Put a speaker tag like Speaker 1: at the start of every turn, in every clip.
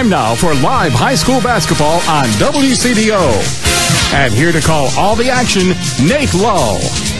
Speaker 1: Time now for live high school basketball on WCDO. And here to call all the action, Nate Lull.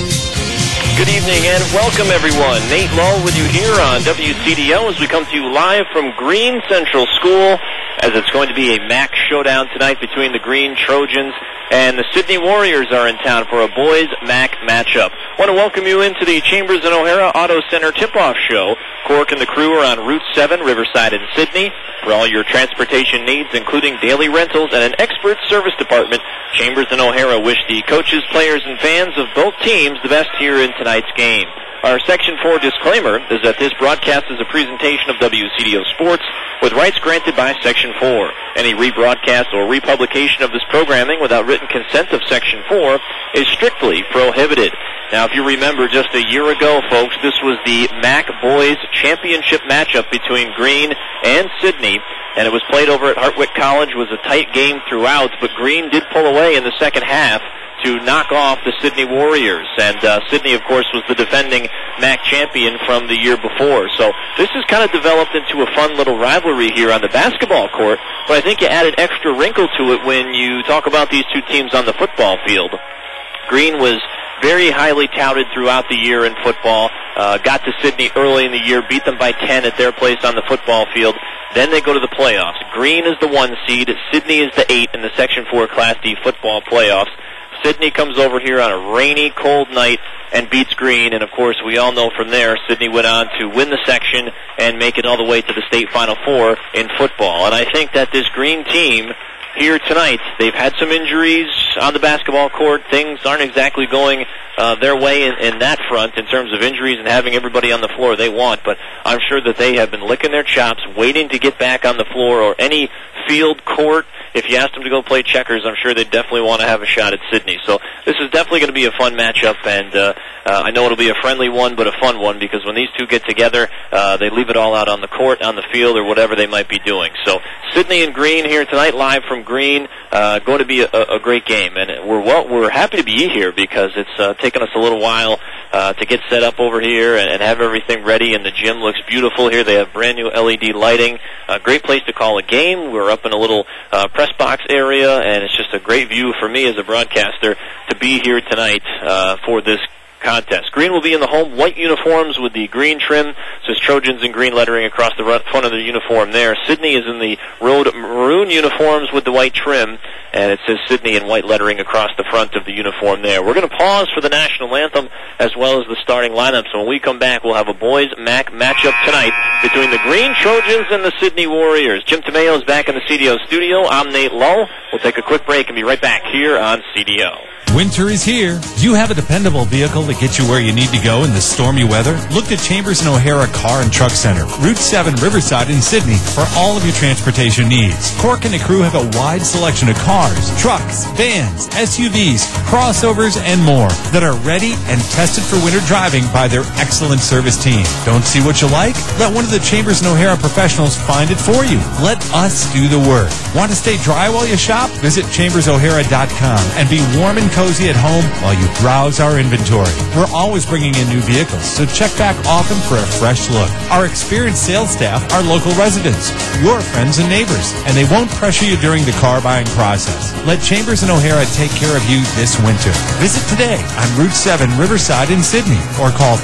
Speaker 2: Good evening and welcome everyone. Nate Lull with you here on WCDO as we come to you live from Green Central School, as it's going to be a MAC showdown tonight between the Green Trojans and the Sydney Warriors are in town for a boys MAC matchup. I want to welcome you into the Chambers and O'Hara Auto Center tip-off show. Cork and the crew are on Route 7, Riverside and Sydney. For all your transportation needs, including daily rentals and an expert service department, Chambers and O'Hara wish the coaches, players, and fans of both teams the best here in tonight's game. Our Section 4 disclaimer is that this broadcast is a presentation of WCDO Sports with rights granted by Section 4. Any rebroadcast or republication of this programming without written consent of Section 4 is strictly prohibited. Now, if you remember just a year ago, folks, this was the MAC Boys Championship matchup between Green and Sydney, and it was played over at Hartwick College. It was a tight game throughout, but Green did pull away in the second half to knock off the Sydney Warriors. And Sydney, of course, was the defending MAC champion from the year before. So this has kind of developed into a fun little rivalry here on the basketball court, but I think you add an extra wrinkle to it when you talk about these two teams on the football field. Green was very highly touted throughout the year in football, got to Sydney early in the year, beat them by 10 at their place on the football field. Then they go to the playoffs. Green is the 1 seed, Sydney is the 8 in the Section 4 Class D football playoffs. Sydney comes over here on a rainy, cold night and beats Green, and of course we all know from there Sydney went on to win the section and make it all the way to the state Final Four in football. And I think that this Green team here tonight, they've had some injuries on the basketball court. Things aren't exactly going their way in that front in terms of injuries and having everybody on the floor they want, but I'm sure that they have been licking their chops, waiting to get back on the floor or any field court. If you asked them to go play checkers, I'm sure they definitely want to have a shot at Sydney. So this is definitely going to be a fun matchup, and I know it'll be a friendly one, but a fun one, because when these two get together, they leave it all out on the court, on the field, or whatever they might be doing. So Sydney and Green here tonight, live from Green, going to be a great game, and we're happy to be here because it's taken us a little while to get set up over here and have everything ready, and the gym looks beautiful here. They have brand new LED lighting, a great place to call a game. We're up in a little press box area, and it's just a great view for me as a broadcaster to be here tonight for this contest. Green will be in the home white uniforms with the green trim, says Trojans in green lettering across the front of the uniform there. Sydney is in the road maroon uniforms with the white trim, and it says Sydney in white lettering across the front of the uniform there. We're going to pause for the national anthem as well as the starting lineup, so when we come back we'll have a boys MAC matchup tonight between the Green Trojans and the Sydney Warriors. Jim Tomeo is back in the CDO studio. I'm Nate Lull. We'll take a quick break and be right back here on CDO.
Speaker 3: Winter is here. Do you have a dependable vehicle to get you where you need to go in the stormy weather? Look to Chambers and O'Hara Car and Truck Center, Route 7, Riverside in Sydney, for all of your transportation needs. Cork and the crew have a wide selection of cars, trucks, vans, SUVs, crossovers, and more that are ready and tested for winter driving by their excellent service team. Don't see what you like? Let one of the Chambers and O'Hara professionals find it for you. Let us do the work. Want to stay dry while you shop? Visit chambersohara.com and be warm and cozy at home while you browse our inventory. We're always bringing in new vehicles, so check back often for a fresh look. Our experienced sales staff are local residents, your friends and neighbors, and they won't pressure you during the car buying process. Let Chambers and O'Hara take care of you this winter. Visit today on Route 7, Riverside in Sydney, or call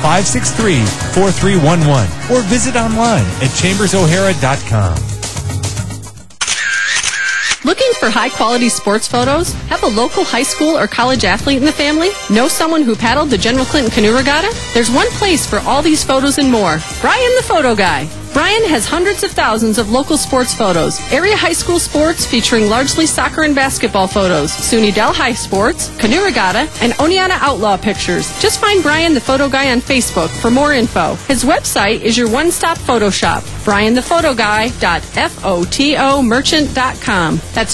Speaker 3: 563-4311, or visit online at chambersohara.com.
Speaker 4: Looking for high-quality sports photos? Have a local high school or college athlete in the family? Know someone who paddled the General Clinton Canoe Regatta? There's one place for all these photos and more. Brian the Photo Guy. Brian has hundreds of thousands of local sports photos, area high school sports featuring largely soccer and basketball photos, SUNY Del High sports, canoe regatta, and Oneonta Outlaw pictures. Just find Brian the Photo Guy on Facebook for more info. His website is your one-stop photo shop, brianthephotoguy.fotomerchant.com. That's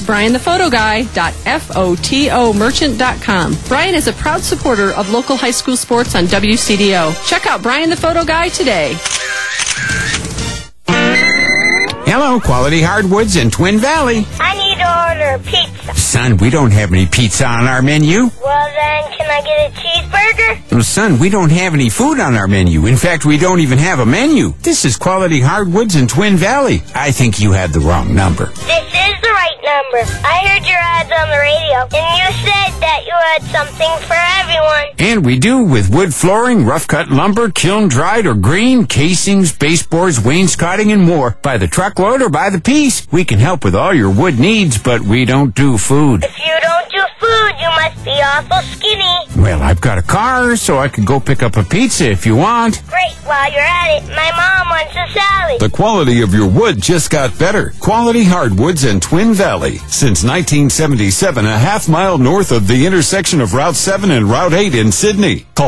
Speaker 4: brianthephotoguy.fotomerchant.com. Brian is a proud supporter of local high school sports on WCDO. Check out Brian the Photo Guy today.
Speaker 5: Hello, Quality Hardwoods in Twin Valley.
Speaker 6: I need to order pizza.
Speaker 5: Son, we don't have any pizza on our menu.
Speaker 6: Well, then, can I get a cheeseburger?
Speaker 5: Well, son, we don't have any food on our menu. In fact, we don't even have a menu. This is Quality Hardwoods in Twin Valley. I think you had the wrong number.
Speaker 6: This is the right number. I heard your ads on the radio, and you said that you had something for everyone.
Speaker 5: And we do, with wood flooring, rough-cut lumber, kiln-dried or green, casings, baseboards, wainscoting, and more. By the truckload or by the piece. We can help with all your wood needs, but we don't do food.
Speaker 6: If you don't do food, you must be awful skinny.
Speaker 5: Well, I've got a car, so I could go pick up a pizza if you want.
Speaker 6: Great, while you're at it, my mom wants a salad.
Speaker 1: The quality of your wood just got better. Quality Hardwoods in Twin Valley. Since 1977, a half-mile north of the intersection of Route 7 and Route 8 in Sydney. Call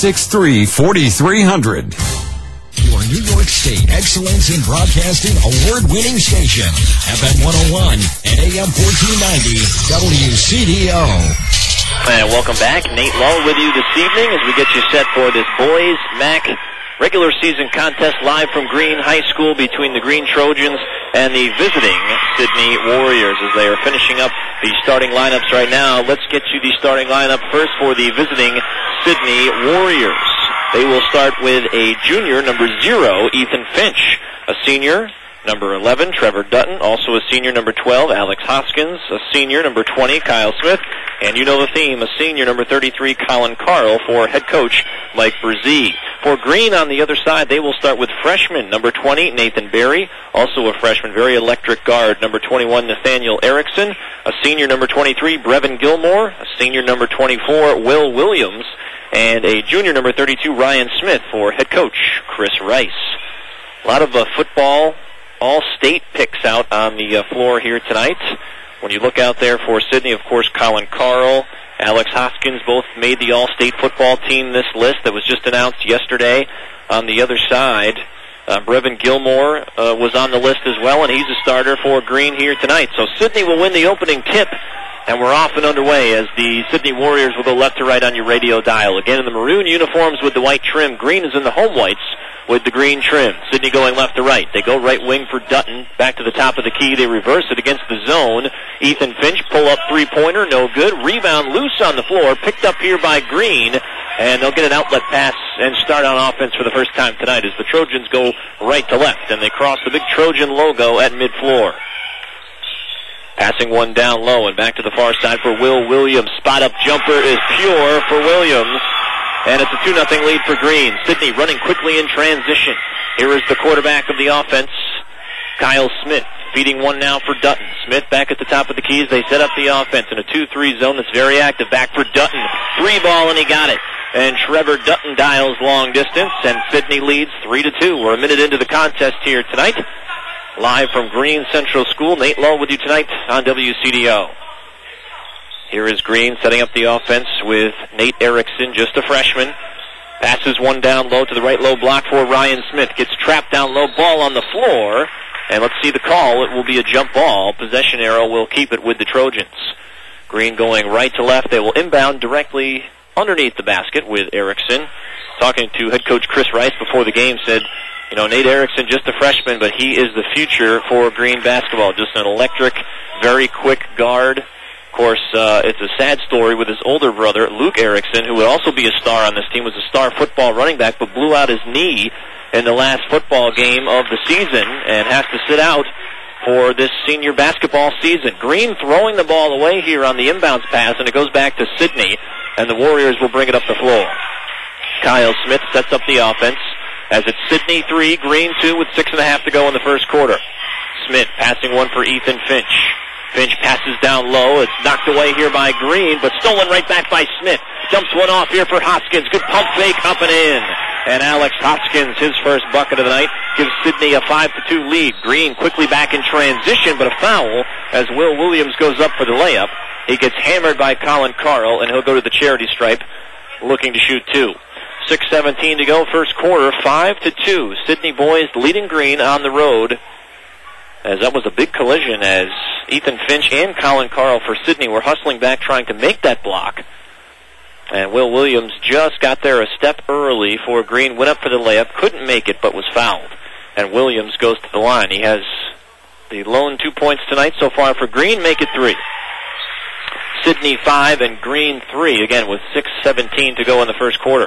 Speaker 1: 563-4300.
Speaker 7: Your New York State Excellence in Broadcasting award-winning station, FM 101 and AM 1490, WCDO.
Speaker 2: And welcome back. Nate Lull with you this evening as we get you set for this boys MAC regular season contest live from Green High School between the Green Trojans and the visiting Sydney Warriors as they are finishing up the starting lineups right now. Let's get you the starting lineup first for the visiting Sydney Warriors. They will start with a junior, number 0, Ethan Finch. A senior, number 11, Trevor Dutton. Also a senior, number 12, Alex Hoskins. A senior, number 20, Kyle Smith. And you know the theme, a senior, number 33, Colin Carl, for head coach Mike Brzee. For Green on the other side, they will start with freshman, number 20, Nathan Berry. Also a freshman, very electric guard, number 21, Nathaniel Erickson. A senior, number 23, Brevin Gilmore. A senior, number 24, Will Williams. And a junior, number 32, Ryan Smith, for head coach Chris Rice. A lot of football, all-state picks out on the floor here tonight. When you look out there for Sydney, of course, Colin Carl, Alex Hoskins both made the all-state football team this list that was just announced yesterday. On the other side, Brevin Gilmore was on the list as well, and he's a starter for Green here tonight. So Sydney will win the opening tip. And we're off and underway as the Sydney Warriors will go left to right on your radio dial. Again, in the maroon uniforms with the white trim. Green is in the home whites with the green trim. Sydney going left to right. They go right wing for Dutton. Back to the top of the key. They reverse it against the zone. Ethan Finch, pull-up three-pointer. No good. Rebound loose on the floor. Picked up here by Green. And they'll get an outlet pass and start on offense for the first time tonight as the Trojans go right to left. And they cross the big Trojan logo at mid-floor. Passing one down low and back to the far side for Will Williams. Spot-up jumper is pure for Williams. And it's a 2-0 lead for Green. Sydney running quickly in transition. Here is the quarterback of the offense, Kyle Smith. Feeding one now for Dutton. Smith back at the top of the keys. They set up the offense in a 2-3 zone that's very active. Back for Dutton. 3-ball, and he got it. And Trevor Dutton dials long distance, and Sydney leads 3-2. We're a minute into the contest here tonight. Live from Green Central School, Nate Lull with you tonight on WCDO. Here is Green setting up the offense with Nate Erickson, just a freshman. Passes one down low to the right low block for Ryan Smith. Gets trapped down low, ball on the floor. And let's see the call. It will be a jump ball. Possession arrow will keep it with the Trojans. Green going right to left. They will inbound directly underneath the basket with Erickson. Talking to head coach Chris Rice before the game, said, you know, Nate Erickson, just a freshman, but he is the future for Green basketball. Just an electric, very quick guard. Of course, it's a sad story with his older brother, Luke Erickson, who would also be a star on this team, was a star football running back, but blew out his knee in the last football game of the season and has to sit out for this senior basketball season. Green throwing the ball away here on the inbounds pass, and it goes back to Sydney, and the Warriors will bring it up the floor. Kyle Smith sets up the offense as it's Sydney 3, Green 2 with 6.5 to go in the first quarter. Smith passing one for Ethan Finch. Finch passes down low. It's knocked away here by Green, but stolen right back by Smith. Dumps one off here for Hoskins. Good pump fake up and in. And Alex Hoskins, his first bucket of the night, gives Sydney a 5-2 lead. Green quickly back in transition, but a foul as Will Williams goes up for the layup. He gets hammered by Colin Carl, and he'll go to the charity stripe looking to shoot two. 6:17 to go, first quarter, 5-2. Sydney boys leading Green on the road, as that was a big collision as Ethan Finch and Colin Carl for Sydney were hustling back trying to make that block. And Will Williams just got there a step early for Green, went up for the layup, couldn't make it, but was fouled. And Williams goes to the line. He has The lone 2 points tonight so far for Green make it 3. Sidney 5 and Green 3, again with 6:17 to go in the first quarter.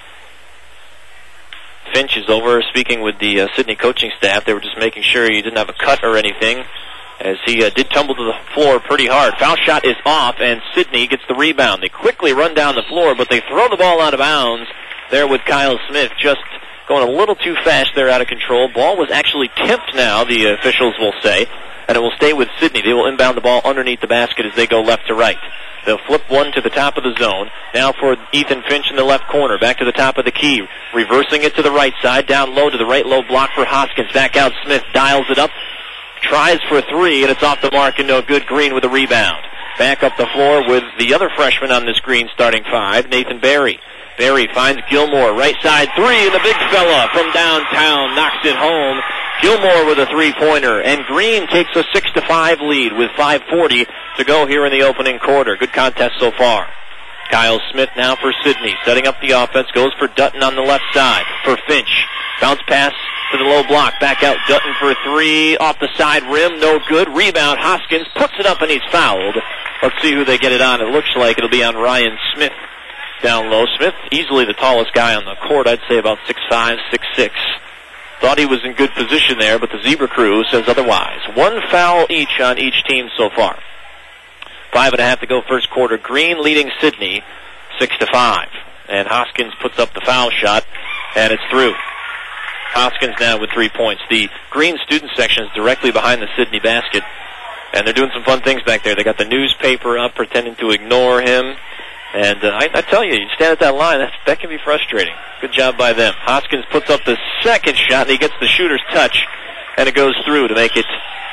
Speaker 2: Finch is over speaking with the Sidney coaching staff. They were just making sure he didn't have a cut or anything, as he did tumble to the floor pretty hard. Foul shot is off, and Sidney gets the rebound. They quickly run down the floor, but they throw the ball out of bounds there with Kyle Smith, just going a little too fast there, out of control. Ball was actually tipped now, the officials will say, and it will stay with Sidney. They will inbound the ball underneath the basket as they go left to right. They'll flip one to the top of the zone. Now for Ethan Finch in the left corner. Back to the top of the key. Reversing it to the right side. Down low to the right low block for Hoskins. Back out Smith. Dials it up. Tries for 3, and it's off the mark and no good. Green with a rebound. Back up the floor with the other freshman on this Green starting 5, Nathan Barry. Barry finds Gilmore. Right side 3, and the big fella from downtown knocks it home. Gilmore with a 3-pointer, and Green takes a 6-5 lead with 5:40 to go here in the opening quarter. Good contest so far. Kyle Smith now for Sidney, setting up the offense, goes for Dutton on the left side for Finch. Bounce pass to the low block, back out Dutton for 3, off the side rim, no good. Rebound, Hoskins puts it up and he's fouled. Let's see who they get it on. It looks like it'll be on Ryan Smith down low. Smith, easily the tallest guy on the court, I'd say about 6'5", 6'6". Thought he was in good position there, but the Zebra crew says otherwise. 1 foul each on each team so far. 5.5 to go first quarter. Green leading Sidney 6-5. And Hoskins puts up the foul shot, and it's through. Hoskins now with 3 points. The Green student section is directly behind the Sidney basket, and they're doing some fun things back there. They got the newspaper up pretending to ignore him. And I tell you, you stand at that line, that can be frustrating. Good job by them. Hoskins puts up the second shot, and he gets the shooter's touch, and it goes through to make it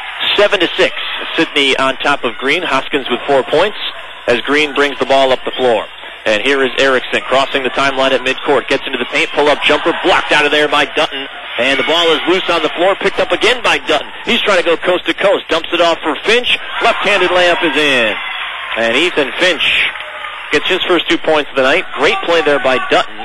Speaker 2: 7-6. Sidney on top of Green. Hoskins with 4 points as Green brings the ball up the floor. And here is Erickson crossing the timeline at midcourt. Gets into the paint, pull-up jumper, blocked out of there by Dutton. And the ball is loose on the floor, picked up again by Dutton. He's trying to go coast to coast. Dumps it off for Finch. Left-handed layup is in. And Ethan Finch gets his first 2 points of the night. Great play there by Dutton,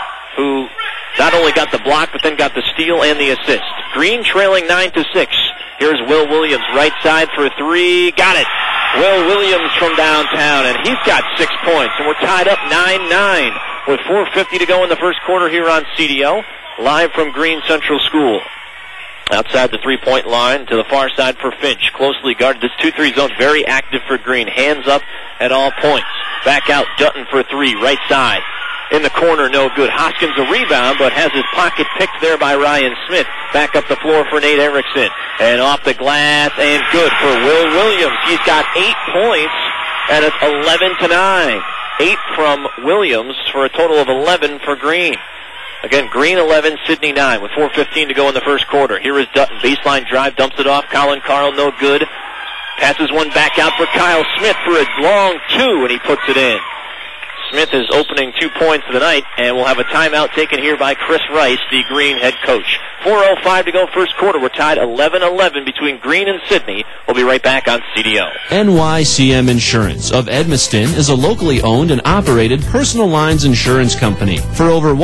Speaker 2: who not only got the block, but then got the steal and the assist. Green trailing 9-6. Here's Will Williams, right side for 3. Got it. Will Williams from downtown, and he's got 6 points. And we're tied up 9-9 with 4:50 to go in the first quarter here on CDO, live from Green Central School. Outside the 3-point line to the far side for Finch. Closely guarded. This 2-3 zone very active for Green. Hands up at all points. Back out Dutton for 3. Right side. In the corner, no good. Hoskins a rebound, but has his pocket picked there by Ryan Smith. Back up the floor for Nate Erickson. And off the glass, and good for Will Williams. He's got 8 points, and it's 11-9. 8 from Williams for a total of 11 for Green. Again, Green 11, Sidney 9 with 4:15 to go in the first quarter. Here is Dutton. Baseline drive, dumps it off. Colin Carl, no good. Passes one back out for Kyle Smith for a long 2, and he puts it in. Smith is opening 2 points of the night, and we'll have a timeout taken here by Chris Rice, the Green head coach. 4:05 to go first quarter. We're tied 11-11 between Green and Sidney. We'll be right back on CDO.
Speaker 8: NYCM Insurance of Edmiston is a locally owned and operated personal lines insurance company. For over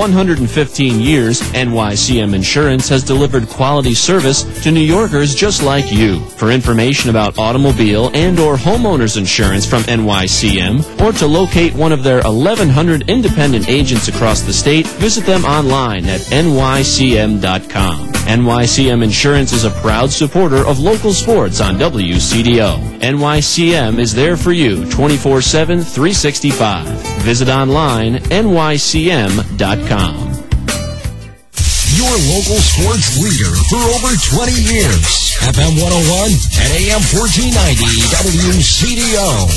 Speaker 8: 115 years, NYCM Insurance has delivered quality service to New Yorkers just like you. For information about automobile and or homeowners insurance from NYCM, or to locate one of their 1,100 independent agents across the state, visit them online at nycm.com. NYCM Insurance is a proud supporter of local sports on WCDO. NYCM is there for you 24/7, 365. Visit online nycm.com.
Speaker 7: Your local sports leader for over 20 years. FM 101 and AM 1490 WCDO.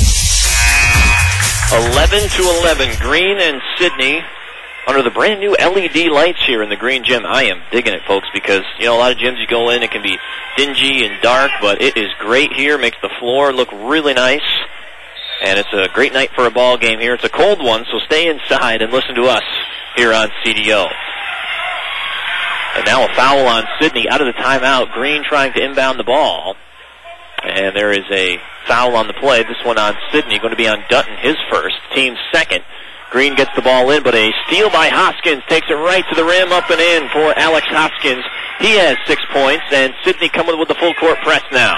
Speaker 2: 11-11, Green and Sidney under the brand new LED lights here in the Green Gym. I am digging it, folks, because, you know, a lot of gyms you go in, it can be dingy and dark, but it is great here. Makes the floor look really nice. And it's a great night for a ball game here. It's a cold one, so stay inside and listen to us here on CDO. And now a foul on Sidney out of the timeout. Green trying to inbound the ball. And there is a foul on the play. This one on Sidney, going to be on Dutton, his first, team second. Green gets the ball in, but a steal by Hoskins takes it right to the rim, up and in for Alex Hoskins. He has 6 points, and Sidney coming with the full court press now.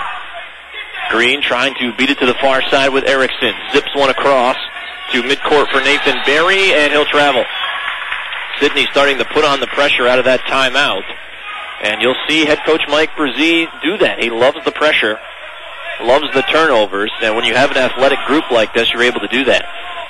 Speaker 2: Green trying to beat it to the far side with Erickson. Zips one across to midcourt for Nathan Berry, and he'll travel. Sidney starting to put on the pressure out of that timeout. And you'll see head coach Mike Brzee do that. He loves the pressure, loves the turnovers, and when you have an athletic group like this, you're able to do that.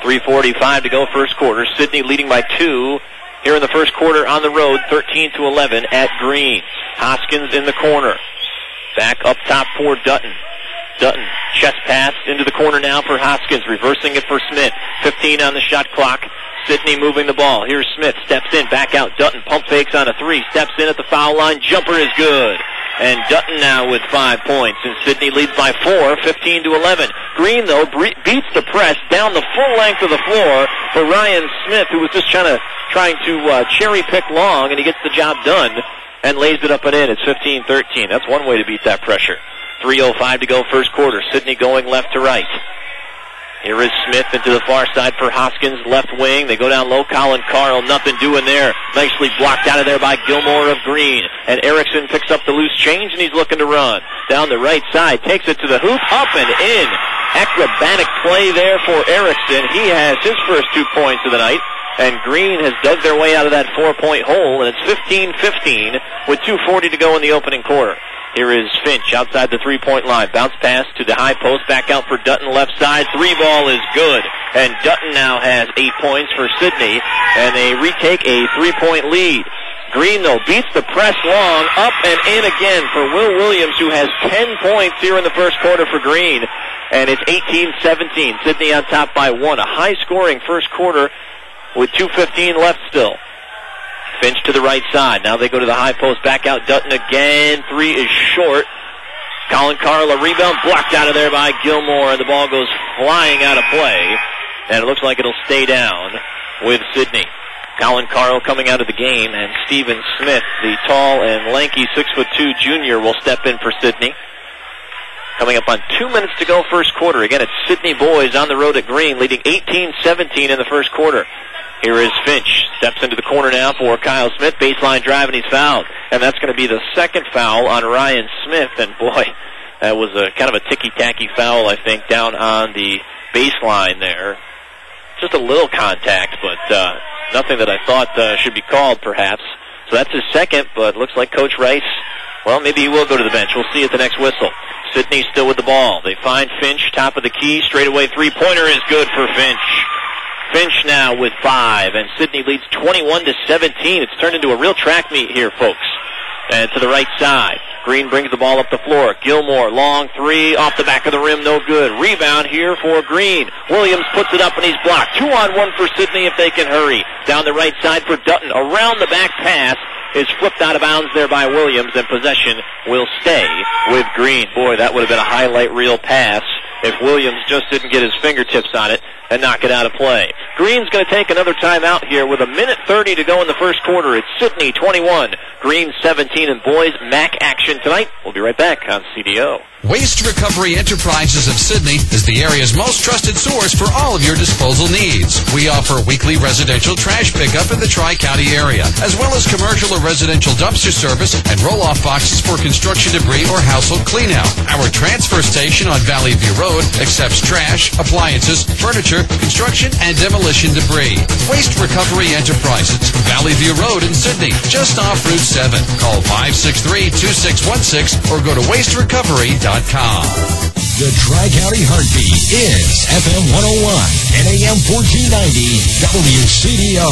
Speaker 2: 3:45 to go first quarter. Sidney leading by 2 here in the first quarter on the road, 13-11 at Green. Hoskins in the corner. Back up top for Dutton. Dutton, chest pass into the corner now for Hoskins, reversing it for Smith. 15 on the shot clock. Sidney moving the ball. Here's Smith, steps in, back out. Dutton pump fakes on a 3, steps in at the foul line. Jumper is good. And Dutton now with 5 points. And Sidney leads by 4, 15-11. Green, though, beats the press down the full length of the floor for Ryan Smith, who was just trying to cherry pick long, and he gets the job done and lays it up and in. It's 15-13. That's one way to beat that pressure. 3:05 to go first quarter. Sidney going left to right. Here is Smith into the far side for Hoskins, left wing. They go down low. Colin Carl, nothing doing there. Nicely blocked out of there by Gilmore of Green. And Erickson picks up the loose change, and he's looking to run. Down the right side, takes it to the hoop, up and in. Acrobatic play there for Erickson. He has his first 2 points of the night. And Green has dug their way out of that 4-point hole, and it's 15-15 with 2:40 to go in the opening quarter. Here is Finch outside the 3-point line. Bounce pass to the high post. Back out for Dutton left side. 3 ball is good. And Dutton now has 8 points for Sidney. And they retake a 3-point lead. Green, though, beats the press long. Up and in again for Will Williams, who has 10 points here in the first quarter for Green. And it's 18-17. Sidney on top by 1. A high-scoring first quarter with 2:15 left still. Finch to the right side. Now they go to the high post. Back out Dutton again. 3 is short. Colin Carl, a rebound blocked out of there by Gilmore, and the ball goes flying out of play. And it looks like it'll stay down with Sidney. Colin Carl coming out of the game, and Stephen Smith, the tall and lanky 6'2" junior, will step in for Sidney. Coming up on 2 minutes to go first quarter. Again, it's Sidney boys on the road at Green, leading 18-17 in the first quarter. Here is Finch. Steps into the corner now for Kyle Smith. Baseline drive, and he's fouled. And that's going to be the second foul on Ryan Smith. And boy, that was a kind of a ticky-tacky foul, I think, down on the baseline there. Just a little contact, but nothing that I thought should be called, perhaps. So that's his second, but looks like Coach Rice, well, maybe he will go to the bench. We'll see at the next whistle. Sidney still with the ball. They find Finch, top of the key. Straightaway three-pointer is good for Finch. Finch now with 5, and Sidney leads 21-17. It's turned into a real track meet here, folks. And to the right side, Green brings the ball up the floor. Gilmore, long 3, off the back of the rim, no good. Rebound here for Green. Williams puts it up, and he's blocked. 2-on-1 for Sidney if they can hurry. Down the right side for Dutton. Around the back pass is flipped out of bounds there by Williams, and possession will stay with Green. Boy, that would have been a highlight reel pass if Williams just didn't get his fingertips on it and knock it out of play. Green's going to take another timeout here with 1:30 to go in the first quarter. It's Sidney 21, Green 17, and boys MAC action tonight. We'll be right back on CDO.
Speaker 9: Waste Recovery Enterprises of Sidney is the area's most trusted source for all of your disposal needs. We offer weekly residential trash pickup in the Tri-County area, as well as commercial or residential dumpster service and roll-off boxes for construction debris or household cleanout. Our transfer station on Valley View Road accepts trash, appliances, furniture, construction, and demolition debris. Waste Recovery Enterprises, Valley View Road in Sidney, just off Route 7. Call 563-2616 or go to wasterecovery.com.
Speaker 7: The Tri-County Heartbeat is FM 101 and AM 1490 WCDO.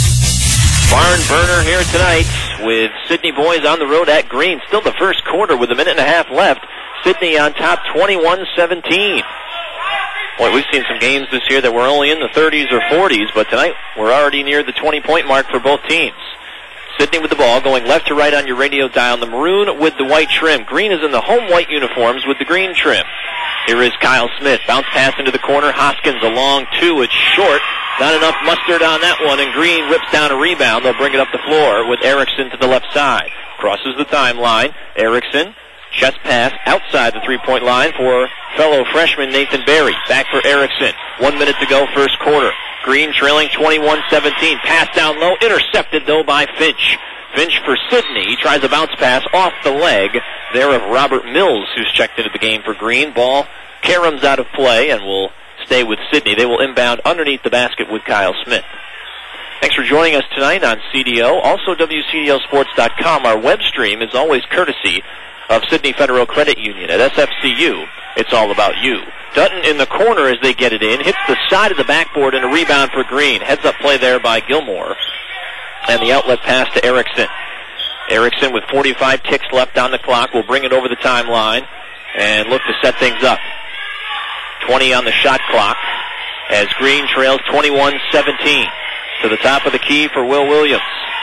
Speaker 2: Barn burner here tonight with Sidney boys on the road at Green. Still the first quarter with 1.5 minutes left. Sidney on top 21-17. Boy, we've seen some games this year that were only in the 30s or 40s, but tonight we're already near the 20-point mark for both teams. Sidney with the ball, going left to right on your radio dial. The maroon with the white trim. Green is in the home white uniforms with the green trim. Here is Kyle Smith. Bounce pass into the corner. Hoskins a long 2. It's short. Not enough mustard on that one, and Green rips down a rebound. They'll bring it up the floor with Erickson to the left side. Crosses the timeline. Erickson, chest pass outside the three-point line for fellow freshman Nathan Berry. Back for Erickson. 1 minute to go first quarter. Green trailing 21-17. Pass down low. Intercepted, though, by Finch. Finch for Sidney. He tries a bounce pass off the leg there of Robert Mills, who's checked into the game for Green. Ball caroms out of play and will stay with Sidney. They will inbound underneath the basket with Kyle Smith. Thanks for joining us tonight on CDO. Also, WCDOsports.com. Our web stream is always courtesy of Sidney Federal Credit Union. At SFCU, it's all about you. Dutton in the corner as they get it in. Hits the side of the backboard and a rebound for Green. Heads up play there by Gilmore. And the outlet pass to Erickson. Erickson with 45 ticks left on the clock will bring it over the timeline and look to set things up. 20 on the shot clock as Green trails 21-17. To the top of the key for Will Williams.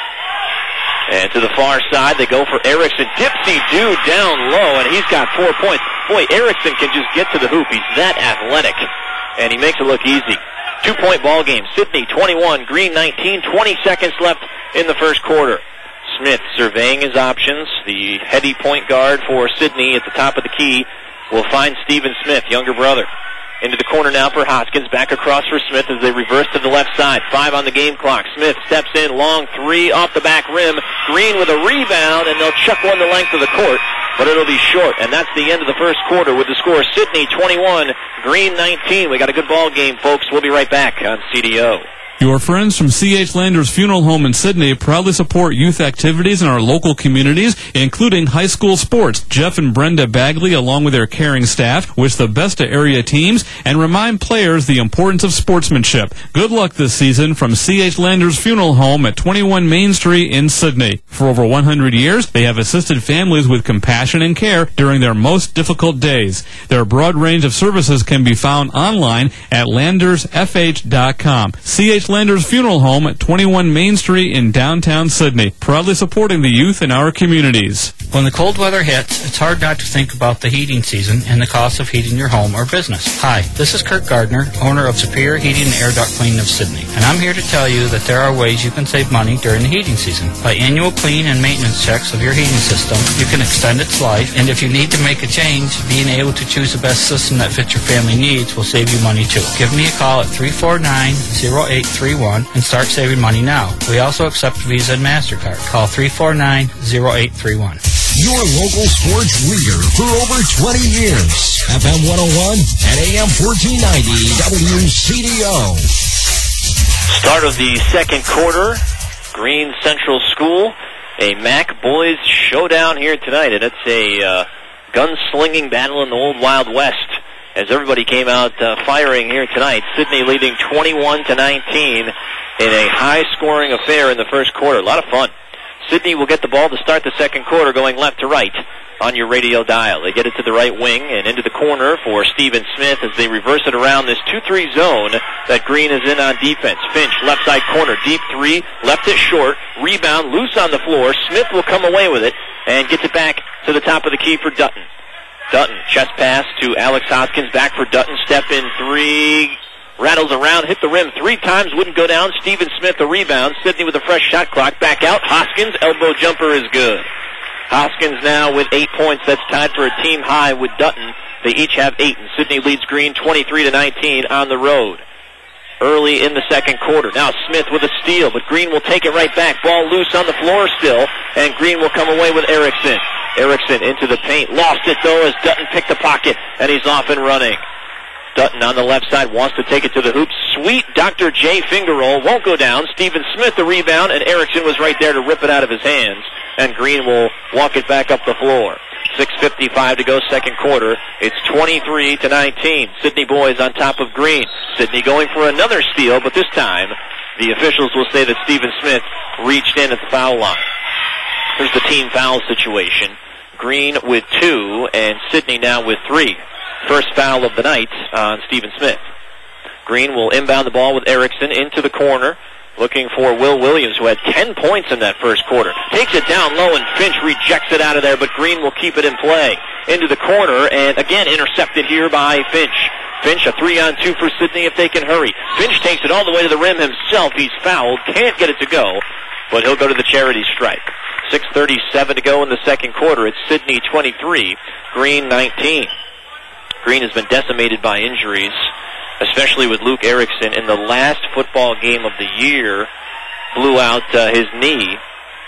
Speaker 2: And to the far side, they go for Erickson. Dipsy-do down low, and he's got 4 points. Boy, Erickson can just get to the hoop. He's that athletic, and he makes it look easy. 2-point ball game. Sidney 21, Green 19, 20 seconds left in the first quarter. Smith surveying his options. The heady point guard for Sidney at the top of the key will find Stephen Smith, younger brother. Into the corner now for Hoskins. Back across for Smith as they reverse to the left side. 5 on the game clock. Smith steps in. Long 3 off the back rim. Green with a rebound, and they'll chuck one the length of the court, but it'll be short. And that's the end of the first quarter with the score Sidney 21, Green 19. We got a good ball game, folks. We'll be right back on CDO.
Speaker 10: Your friends from C.H. Landers Funeral Home in Sidney proudly support youth activities in our local communities, including high school sports. Jeff and Brenda Bagley, along with their caring staff, wish the best to area teams and remind players the importance of sportsmanship. Good luck this season from C.H. Landers Funeral Home at 21 Main Street in Sidney. For over 100 years, they have assisted families with compassion and care during their most difficult days. Their broad range of services can be found online at landersfh.com. C.H. Landers Funeral Home at 21 Main Street in downtown Sidney, proudly supporting the youth in our communities.
Speaker 11: When the cold weather hits, it's hard not to think about the heating season and the cost of heating your home or business. Hi, this is Kirk Gardner, owner of Superior Heating and Air Duct Cleaning of Sidney, and I'm here to tell you that there are ways you can save money during the heating season. By annual clean and maintenance checks of your heating system, you can extend its life, and if you need to make a change, being able to choose the best system that fits your family needs will save you money too. Give me a call at 349-0831 and start saving money now. We also accept Visa and MasterCard. Call 349-0831.
Speaker 7: Your local sports leader for over 20 years. FM 101 and AM 1490 WCDO.
Speaker 2: Start of the second quarter. Green Central School. A MAC boys showdown here tonight, and it's a gunslinging battle in the old Wild West as everybody came out firing here tonight. Sidney leading 21-19 in a high-scoring affair in the first quarter. A lot of fun. Sidney will get the ball to start the second quarter going left to right on your radio dial. They get it to the right wing and into the corner for Stephen Smith as they reverse it around this 2-3 zone that Green is in on defense. Finch, left side corner, deep 3, left it short, rebound, loose on the floor. Smith will come away with it and gets it back to the top of the key for Dutton. Dutton, chest pass to Alex Hoskins, back for Dutton, step in 3, rattles around, hit the rim 3 times, wouldn't go down. Stephen Smith a rebound. Sidney with a fresh shot clock, back out. Hoskins, elbow jumper is good. Hoskins now with 8 points. That's tied for a team high with Dutton. They each have 8, and Sidney leads Green 23-19 on the road. Early in the second quarter. Now Smith with a steal, but Green will take it right back. Ball loose on the floor still, and Green will come away with Erickson. Erickson into the paint. Lost it, though, as Dutton picked the pocket, and he's off and running. Dutton on the left side wants to take it to the hoop. Sweet Dr. J finger roll. Won't go down. Stephen Smith the rebound, and Erickson was right there to rip it out of his hands, and Green will walk it back up the floor. 6:55 to go second quarter. It's 23-19. Sidney boys on top of Green. Sidney going for another steal, but this time the officials will say that Stephen Smith reached in at the foul line. Here's the team foul situation. Green with 2 and Sidney now with 3. First foul of the night on Stephen Smith. Green will inbound the ball with Erickson into the corner, looking for Will Williams, who had 10 points in that first quarter. Takes it down low, and Finch rejects it out of there, but Green will keep it in play. Into the corner, and again intercepted here by Finch. Finch, a 3-on-2 for Sidney if they can hurry. Finch takes it all the way to the rim himself. He's fouled, can't get it to go, but he'll go to the charity stripe. 6:37 to go in the second quarter. It's Sidney 23, Green 19. Green has been decimated by injuries, especially with Luke Erickson in the last football game of the year, blew out his knee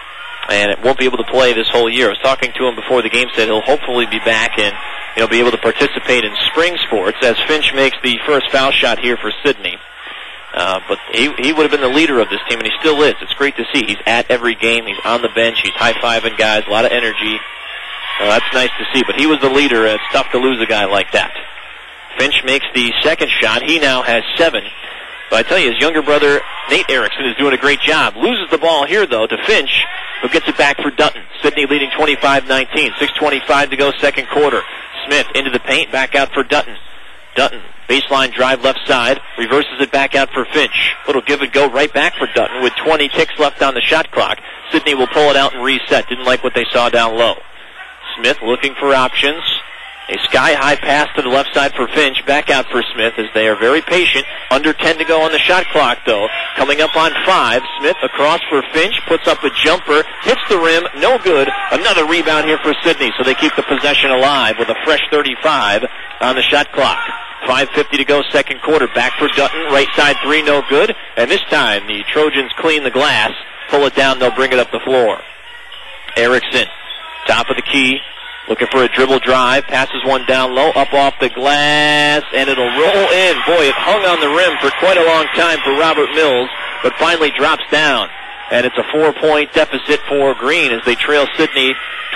Speaker 2: and it won't be able to play this whole year. I was talking to him before the game, said he'll hopefully be back and he'll be able to participate in spring sports as Finch makes the first foul shot here for Sidney. But he would have been the leader of this team, and he still is. It's great to see. He's at every game. He's on the bench. He's high-fiving guys, a lot of energy. That's nice to see, but he was the leader. It's tough to lose a guy like that. Finch makes the second shot. He now has 7. But I tell you, his younger brother, Nate Erickson, is doing a great job. Loses the ball here, though, to Finch, who gets it back for Dutton. Sidney leading 25-19. 6:25 to go, second quarter. Smith into the paint, back out for Dutton. Dutton, baseline drive left side, reverses it back out for Finch. Little give and go right back for Dutton with 20 ticks left on the shot clock. Sidney will pull it out and reset. Didn't like what they saw down low. Smith looking for options. A sky-high pass to the left side for Finch. Back out for Smith as they are very patient. Under 10 to go on the shot clock, though. Coming up on 5. Smith across for Finch. Puts up a jumper. Hits the rim. No good. Another rebound here for Sidney. So they keep the possession alive with a fresh 35 on the shot clock. 5:50 to go, second quarter. Back for Dutton. Right side 3, no good. And this time the Trojans clean the glass. Pull it down. They'll bring it up the floor. Erickson, top of the key. Looking for a dribble drive, passes one down low, up off the glass, and it'll roll in. Boy, it hung on the rim for quite a long time for Robert Mills, but finally drops down. And it's a 4-point deficit for Green as they trail Sidney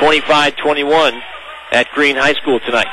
Speaker 2: 25-21 at Green High School tonight.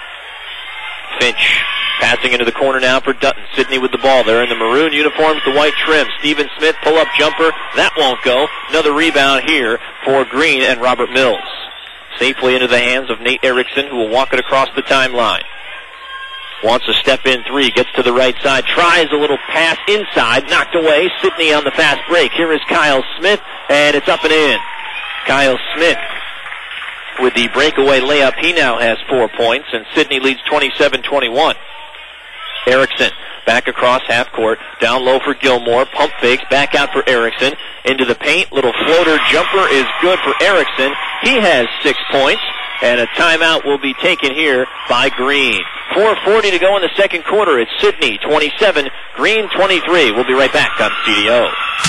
Speaker 2: Finch passing into the corner now for Dutton. Sidney with the ball. They're in the maroon uniforms, the white trim. Steven Smith, pull-up jumper. That won't go. Another rebound here for Green and Robert Mills. Safely into the hands of Nate Erickson, who will walk it across the timeline. Wants a step-in 3, gets to the right side, tries a little pass inside, knocked away. Sidney on the fast break. Here is Kyle Smith, and it's up and in. Kyle Smith with the breakaway layup. He now has 4 points, and Sidney leads 27-21. Erickson back across half court, down low for Gilmore, pump fakes, back out for Erickson, into the paint, little floater jumper is good for Erickson. He has 6 points, and a timeout will be taken here by Green. 4:40 to go in the second quarter. It's Sidney 27, Green 23. We'll be right back on CDO.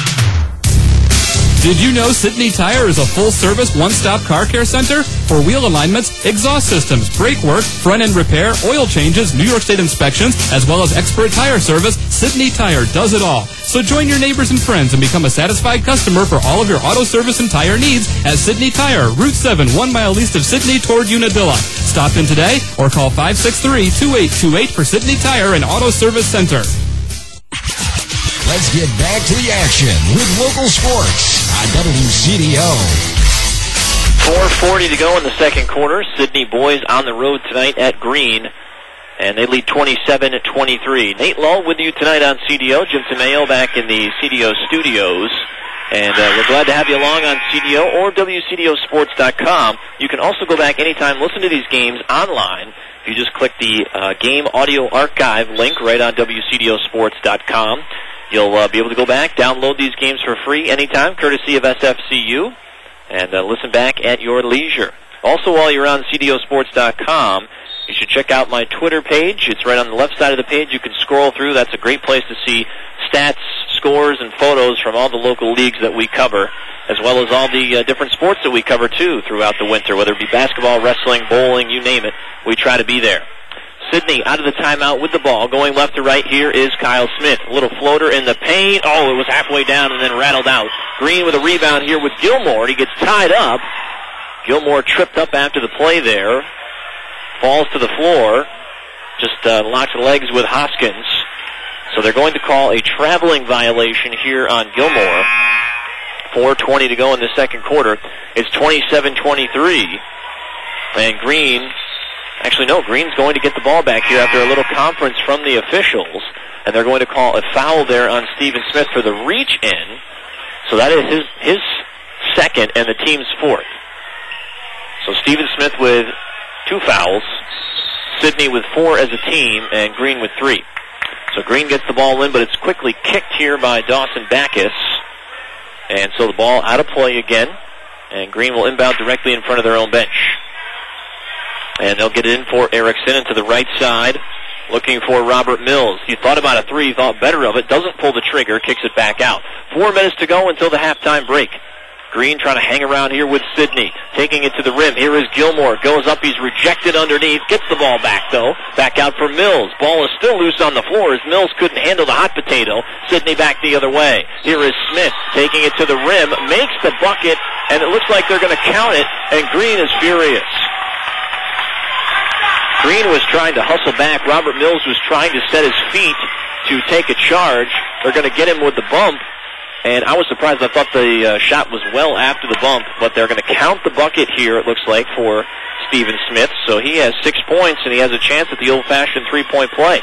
Speaker 10: Did you know Sidney Tire is a full-service, one-stop car care center? For wheel alignments, exhaust systems, brake work, front-end repair, oil changes, New York State inspections, as well as expert tire service, Sidney Tire does it all. So join your neighbors and friends and become a satisfied customer for all of your auto service and tire needs at Sidney Tire, Route 7, 1 mile east of Sidney toward Unadilla. Stop in today or call 563-2828 for Sidney Tire and Auto Service Center.
Speaker 7: Let's get back to the action with local sports on WCDO.
Speaker 2: 4:40 to go in the second quarter. Sidney boys on the road tonight at Green, and they lead 27-23. Nate Lull with you tonight on CDO. Jim Tomeo back in the CDO studios. And we're glad to have you along on CDO or WCDOsports.com. You can also go back anytime, listen to these games online. If you just click the game audio archive link right on WCDOsports.com. You'll be able to go back, download these games for free anytime, courtesy of SFCU, and listen back at your leisure. Also, while you're on CDOsports.com, you should check out my Twitter page. It's right on the left side of the page. You can scroll through. That's a great place to see stats, scores, and photos from all the local leagues that we cover, as well as all the different sports that we cover, too, throughout the winter, whether it be basketball, wrestling, bowling, you name it. We try to be there. Sidney out of the timeout with the ball. Going left to right here is Kyle Smith. A little floater in the paint. Oh, it was halfway down and then rattled out. Green with a rebound here with Gilmore. He gets tied up. Gilmore tripped up after the play there. Falls to the floor. Just locks legs with Hoskins. So they're going to call a traveling violation here on Gilmore. 4:20 to go in the second quarter. It's 27-23. And Green... Actually, no, Green's going to get the ball back here after a little conference from the officials, and they're going to call a foul there on Steven Smith for the reach-in. So that is his second and the team's fourth. So Steven Smith with 2 fouls, Sidney with 4 as a team, and Green with 3. So Green gets the ball in, but it's quickly kicked here by Dawson Backus. And so the ball out of play again, and Green will inbound directly in front of their own bench. And they'll get it in for Erickson into the right side, looking for Robert Mills. He thought about a 3, thought better of it, doesn't pull the trigger, kicks it back out. 4 minutes to go until the halftime break. Green trying to hang around here with Sidney. Taking it to the rim. Here is Gilmore. Goes up. He's rejected underneath. Gets the ball back, though. Back out for Mills. Ball is still loose on the floor as Mills couldn't handle the hot potato. Sidney back the other way. Here is Smith taking it to the rim. Makes the bucket, and it looks like they're going to count it, and Green is furious. Green was trying to hustle back. Robert Mills was trying to set his feet to take a charge. They're going to get him with the bump. And I was surprised. I thought the shot was well after the bump, but they're going to count the bucket here, it looks like, for Stephen Smith. So he has 6 points, and he has a chance at the old-fashioned three-point play.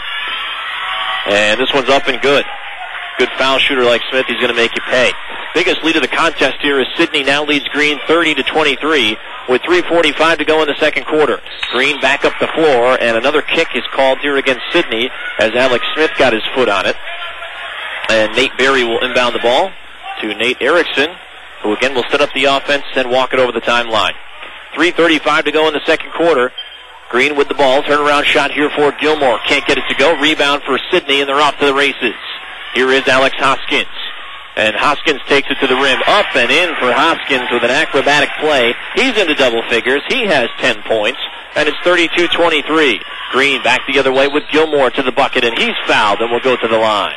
Speaker 2: And this one's up and good. Good foul shooter like Smith, he's going to make you pay. Biggest lead of the contest here is Sidney now leads Green 30-23 with 3:45 to go in the second quarter. Green back up the floor, and another kick is called here against Sidney as Alex Smith got his foot on it. And Nate Berry will inbound the ball to Nate Erickson, who again will set up the offense and walk it over the timeline. 3:35 to go in the second quarter. Green with the ball. Turnaround shot here for Gilmore. Can't get it to go. Rebound for Sidney, and they're off to the races. Here is Alex Hoskins. And Hoskins takes it to the rim. Up and in for Hoskins with an acrobatic play. He's into double figures. He has 10 points. And it's 32-23. Green back the other way with Gilmore to the bucket, and he's fouled and will go to the line.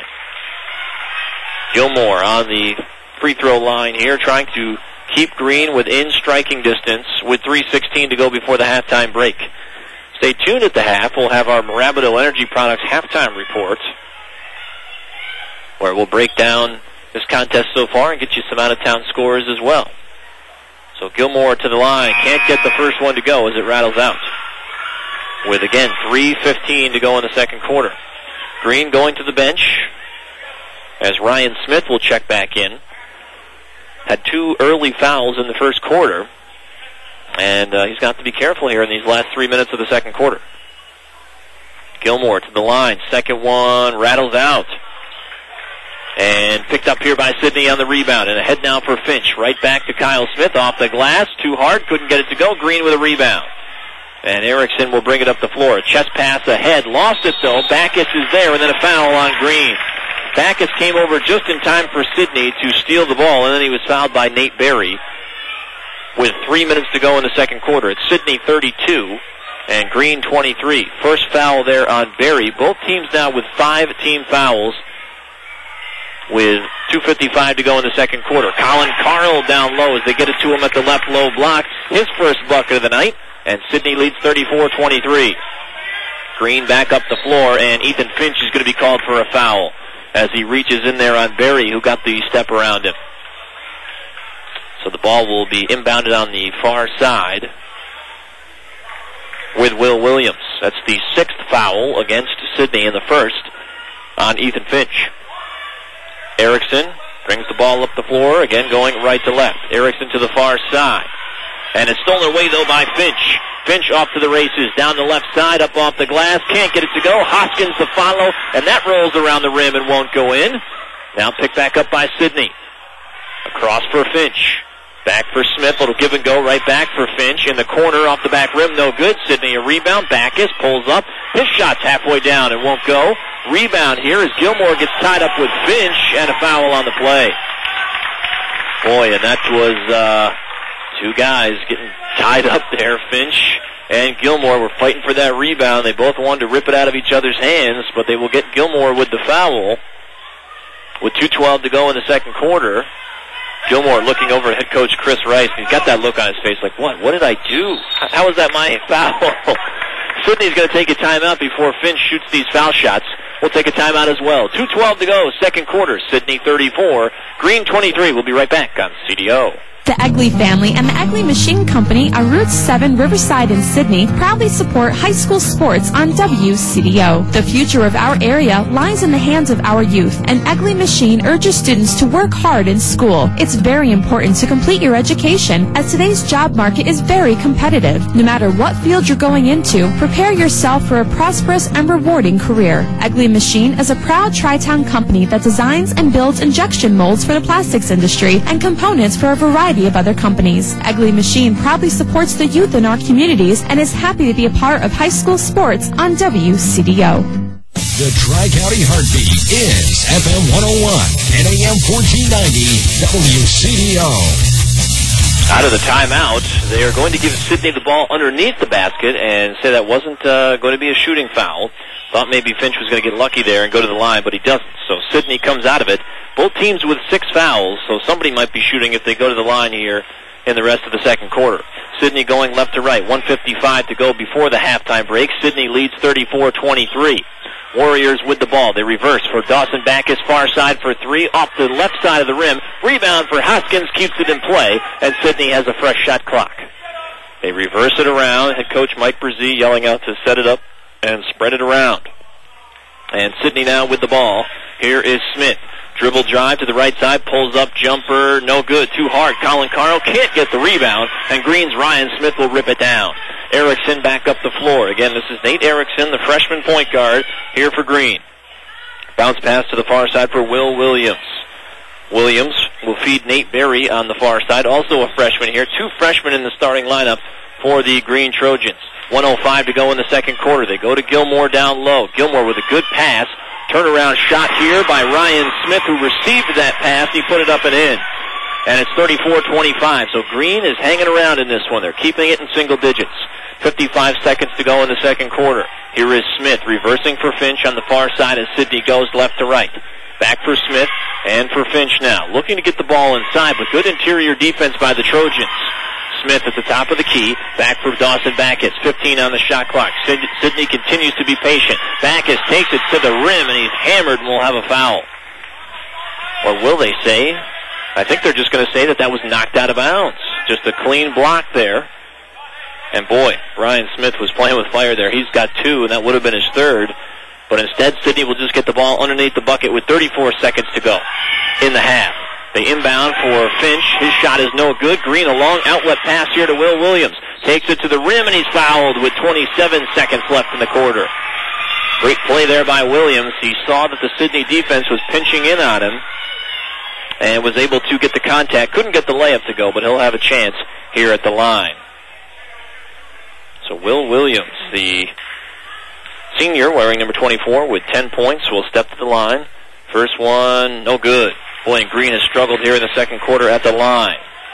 Speaker 2: Gilmore on the free throw line here, trying to keep Green within striking distance with 3:16 to go before the halftime break. Stay tuned at the half. We'll have our Mirabito Energy Products halftime report, where we'll break down this contest so far and get you some out-of-town scores as well. So Gilmore to the line. Can't get the first one to go as it rattles out. With, again, 3:15 to go in the second quarter. Green going to the bench as Ryan Smith will check back in. Had 2 early fouls in the first quarter, and he's got to be careful here in these last 3 minutes of the second quarter. Gilmore to the line. Second one rattles out. And picked up here by Sidney on the rebound. And ahead now for Finch. Right back to Kyle Smith off the glass. Too hard. Couldn't get it to go. Green with a rebound. And Erickson will bring it up the floor. A chest pass ahead. Lost it, though. Backus is there, and then a foul on Green. Backus came over just in time for Sidney to steal the ball, and then he was fouled by Nate Berry with 3 minutes to go in the second quarter. It's Sidney 32 and Green 23. First foul there on Berry. Both teams now with 5 team fouls with 2:55 to go in the second quarter. Colin Carl down low as they get it to him at the left low block. His first bucket of the night, and Sidney leads 34-23. Green back up the floor, and Ethan Finch is going to be called for a foul as he reaches in there on Berry, who got the step around him. So the ball will be inbounded on the far side with Will Williams. That's the 6th foul against Sidney in the first on Ethan Finch. Erickson brings the ball up the floor, again going right to left. Erickson to the far side. And it's stolen away, though, by Finch. Finch off to the races, down the left side, up off the glass. Can't get it to go. Hoskins to follow, and that rolls around the rim and won't go in. Now picked back up by Sidney. Across for Finch. Back for Smith. Little give and go right back for Finch. In the corner off the back rim, no good. Sidney a rebound. Backus pulls up. His shot's halfway down and won't go. Rebound here as Gilmore gets tied up with Finch, and a foul on the play. Boy, and that was 2 guys getting tied up there. Finch and Gilmore were fighting for that rebound. They both wanted to rip it out of each other's hands, but they will get Gilmore with the foul. With 2:12 to go in the second quarter, Gilmore looking over at head coach Chris Rice. He's got that look on his face like, what? What did I do? How is that my foul? Sidney's going to take a timeout before Finch shoots these foul shots. We'll take a timeout as well. 2:12 to go, second quarter. Sidney 34, Green 23. We'll be right back on CDO.
Speaker 12: The Egley family and the Egley Machine Company on Route 7 Riverside in Sydney proudly support high school sports on WCDO. The future of our area lies in the hands of our youth, and Egley Machine urges students to work hard in school. It's very important to complete your education, as today's job market is very competitive. No matter what field you're going into, prepare yourself for a prosperous and rewarding career. Egley Machine is a proud Tri-Town company that designs and builds injection molds for the plastics industry and components for a variety of other companies. Egley Machine proudly supports the youth in our communities and is happy to be a part of high school sports on WCDO.
Speaker 7: The Tri-County Heartbeat is FM 101 and AM 1490 WCDO.
Speaker 2: Out of the timeout, they are going to give Sidney the ball underneath the basket and say that wasn't going to be a shooting foul. Thought maybe Finch was going to get lucky there and go to the line, but he doesn't. So Sidney comes out of it. Both teams with 6 fouls, so somebody might be shooting if they go to the line here in the rest of the second quarter. Sidney going left to right, 1:55 to go before the halftime break. Sidney leads 34-23. Warriors with the ball. They reverse for Dawson Backus, far side for 3, off the left side of the rim. Rebound for Hoskins, keeps it in play, and Sidney has a fresh shot clock. They reverse it around. Head coach Mike Brzee yelling out to set it up and spread it around. And Sidney now with the ball. Here is Smith. Dribble drive to the right side, pulls up, jumper, no good, too hard. Colin Carl can't get the rebound, and Green's Ryan Smith will rip it down. Erickson back up the floor. Again, this is Nate Erickson, the freshman point guard, here for Green. Bounce pass to the far side for Will Williams. Williams will feed Nate Berry on the far side, also a freshman here. 2 freshmen in the starting lineup for the Green Trojans. 1:05 to go in the second quarter. They go to Gilmore down low. Gilmore with a good pass. Turnaround shot here by Ryan Smith, who received that pass. He put it up and in. And it's 34-25. So Green is hanging around in this one. They're keeping it in single digits. 55 seconds to go in the second quarter. Here is Smith reversing for Finch on the far side as Sidney goes left to right. Back for Smith and for Finch now. Looking to get the ball inside, but good interior defense by the Trojans. Smith at the top of the key. Back for Dawson Backus. 15 on the shot clock. Sidney continues to be patient. Backus takes it to the rim, and he's hammered and will have a foul. Or will they say? I think they're just going to say that was knocked out of bounds. Just a clean block there. And boy, Ryan Smith was playing with fire there. He's got 2, and that would have been his 3rd. But instead, Sidney will just get the ball underneath the bucket with 34 seconds to go in the half. They inbound for Finch. His shot is no good. Green, a long outlet pass here to Will Williams. Takes it to the rim, and he's fouled with 27 seconds left in the quarter. Great play there by Williams. He saw that the Sidney defense was pinching in on him and was able to get the contact. Couldn't get the layup to go, but he'll have a chance here at the line. So Will Williams, the senior, wearing number 24 with 10 points, will step to the line. First one, no good. Boy, and Green has struggled here in the second quarter at the line.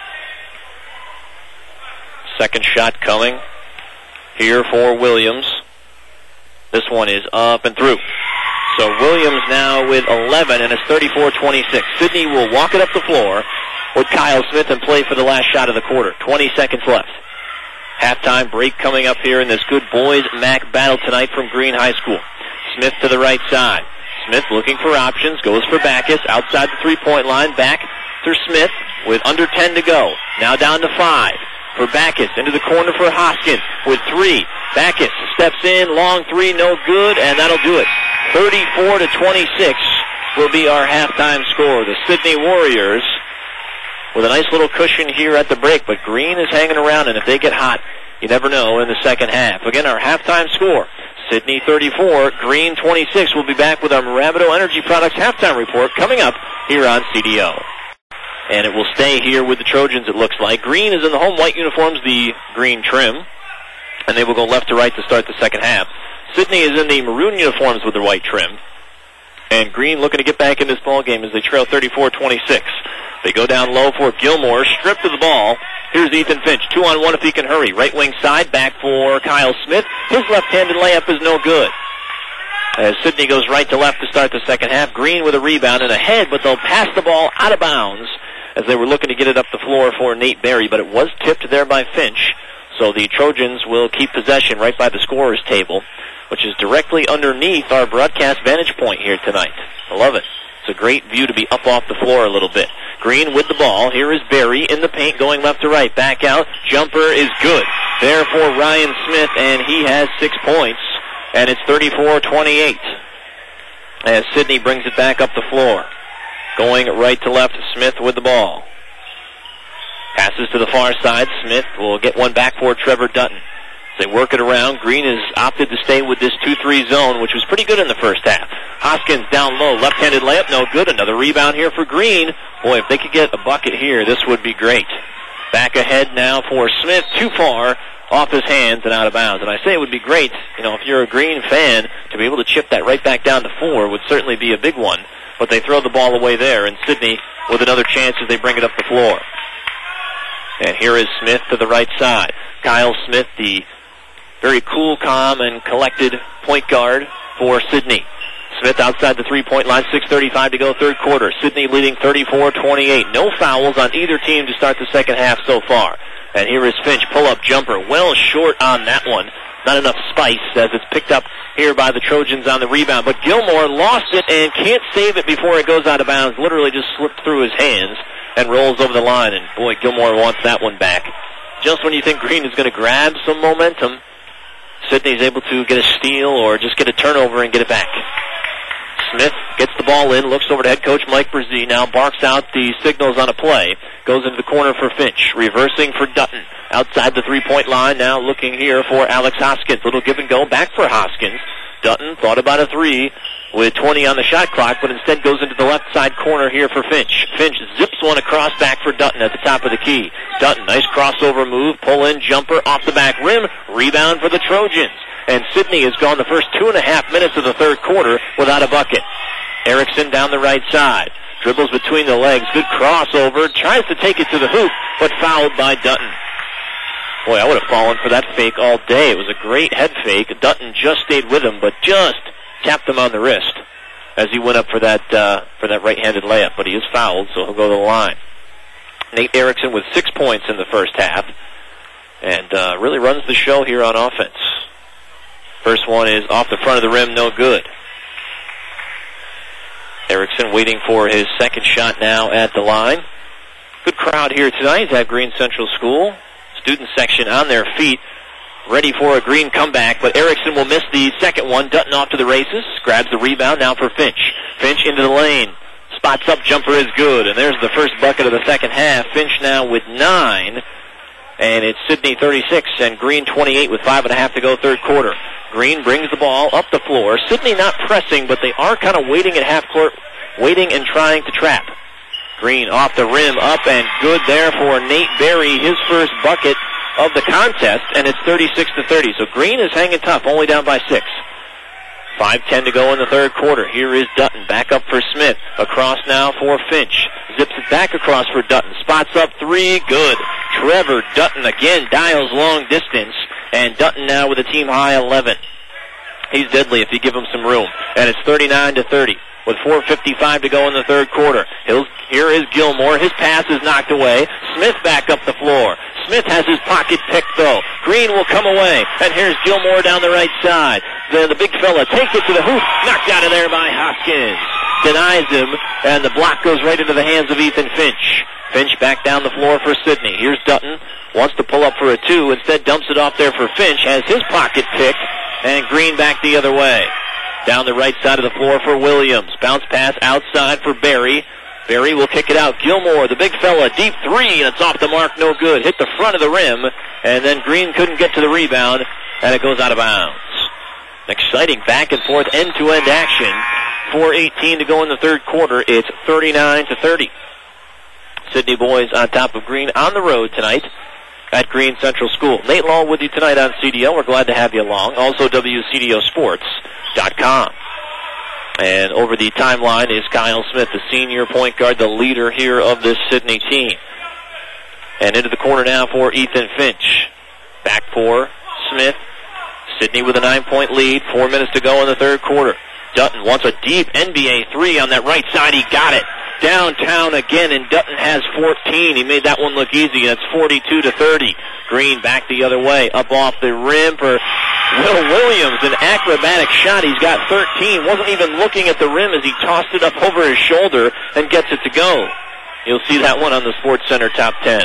Speaker 2: Second shot coming here for Williams. This one is up and through. So Williams now with 11, and it's 34-26. Sidney will walk it up the floor with Kyle Smith and play for the last shot of the quarter. 20 seconds left. Halftime break coming up here in this good boys MAC battle tonight from Green High School. Smith to the right side. Smith looking for options, goes for Backus, outside the three-point line, back to Smith with under 10 to go. Now down to 5 for Backus, into the corner for Hoskins with 3. Backus steps in, long 3, no good, and that'll do it. 34-26 will be our halftime score. The Sidney Warriors with a nice little cushion here at the break, but Green is hanging around, and if they get hot, you never know in the second half. Again, our halftime score. Sidney 34, Green 26. We'll be back with our Rabideau Energy Products halftime report coming up here on CDO. And it will stay here with the Trojans, it looks like. Green is in the home white uniforms, the green trim, and they will go left to right to start the second half. Sidney is in the maroon uniforms with the white trim, and Green looking to get back in this ball game as they trail 34-26. They go down low for Gilmore, stripped of the ball. Here's Ethan Finch, 2-on-1 if he can hurry. Right wing side, back for Kyle Smith. His left-handed layup is no good. As Sidney goes right to left to start the second half. Green with a rebound and a head, but they'll pass the ball out of bounds as they were looking to get it up the floor for Nate Berry, but it was tipped there by Finch. So the Trojans will keep possession right by the scorer's table, which is directly underneath our broadcast vantage point here tonight. I love it. It's a great view to be up off the floor a little bit. Green with the ball. Here is Berry in the paint going left to right. Back out. Jumper is good. There for Ryan Smith, and he has 6 points. And it's 34-28 as Sidney brings it back up the floor. Going right to left, Smith with the ball. Passes to the far side. Smith will get one back for Trevor Dutton. As they work it around, Green has opted to stay with this 2-3 zone, which was pretty good in the first half. Hoskins down low, left-handed layup, no good. Another rebound here for Green. Boy, if they could get a bucket here, this would be great. Back ahead now for Smith, too far, off his hands and out of bounds. And I say it would be great, if you're a Green fan, to be able to chip that right back down to 4 would certainly be a big one. But they throw the ball away there, and Sidney with another chance as they bring it up the floor. And here is Smith to the right side. Kyle Smith, the very cool, calm, and collected point guard for Sidney. Smith outside the three-point line, 6:35 to go, third quarter. Sidney leading 34-28. No fouls on either team to start the second half so far. And here is Finch, pull-up jumper, well short on that one. Not enough spice as it's picked up here by the Trojans on the rebound. But Gilmore lost it and can't save it before it goes out of bounds. Literally just slipped through his hands and rolls over the line. And boy, Gilmore wants that one back. Just when you think Green is going to grab some momentum, Sidney's able to get a steal or just get a turnover and get it back. Smith gets the ball in, looks over to head coach Mike Brzee, now barks out the signals on a play, goes into the corner for Finch, reversing for Dutton, outside the three-point line, now looking here for Alex Hoskins. Little give and go back for Hoskins. Dutton thought about a three with 20 on the shot clock, but instead goes into the left side corner here for Finch. Finch zips one across back for Dutton at the top of the key. Dutton, nice crossover move, pull-in jumper off the back rim, rebound for the Trojans. And Sidney has gone the first 2.5 minutes of the third quarter without a bucket. Erickson down the right side. Dribbles between the legs. Good crossover. Tries to take it to the hoop, but fouled by Dutton. Boy, I would have fallen for that fake all day. It was a great head fake. Dutton just stayed with him, but just tapped him on the wrist as he went up for that right-handed layup. But he is fouled, so he'll go to the line. Nate Erickson with 6 points in the first half. And really runs the show here on offense. First one is off the front of the rim, no good. Erickson waiting for his second shot now at the line. Good crowd here tonight at Green Central School. Student section on their feet, ready for a Green comeback, but Erickson will miss the second one. Dutton off to the races, grabs the rebound now for Finch. Finch into the lane, spots up, jumper is good, and there's the first bucket of the second half. Finch now with 9, and it's Sidney 36 and Green 28 with 5.5 to go, third quarter. Green brings the ball up the floor. Sidney not pressing, but they are kind of waiting at half court, waiting and trying to trap. Green off the rim, up and good there for Nate Berry, his first bucket of the contest, and it's 36-30. So Green is hanging tough, only down by 6. 5:10 to go in the third quarter. Here is Dutton, back up for Smith. Across now for Finch. Zips it back across for Dutton. Spots up 3, good. Trevor Dutton again dials long distance, and Dutton now with a team-high 11. He's deadly if you give him some room. And it's 39-30 with 4:55 to go in the third quarter. Here is Gilmore. His pass is knocked away. Smith back up the floor. Smith has his pocket picked, though. Green will come away. And here's Gilmore down the right side. The big fella takes it to the hoop. Knocked out of there by Hoskins. Denies him, and the block goes right into the hands of Ethan Finch. Finch back down the floor for Sidney. Here's Dutton. Wants to pull up for a 2. Instead dumps it off there for Finch. Has his pocket picked, and Green back the other way. Down the right side of the floor for Williams. Bounce pass outside for Berry. Berry will kick it out. Gilmore, the big fella, deep 3, and it's off the mark, no good. Hit the front of the rim, and then Green couldn't get to the rebound, and it goes out of bounds. Exciting back-and-forth end-to-end action. 4:18 to go in the third quarter. It's 39-30. Sidney boys on top of Green on the road tonight at Green Central School. Nate Law with you tonight on CDO. We're glad to have you along. Also, WCDOsports.com. And over the timeline is Kyle Smith, the senior point guard, the leader here of this Sidney team. And into the corner now for Ethan Finch. Back for Smith. Sidney with a 9-point lead. 4 minutes to go in the third quarter. Dutton wants a deep NBA 3 on that right side. He got it. Downtown again, and Dutton has 14. He made that one look easy, and it's 42-30. Green back the other way. Up off the rim for Will Williams. An acrobatic shot. He's got 13. Wasn't even looking at the rim as he tossed it up over his shoulder and gets it to go. You'll see that one on the Sports Center Top 10.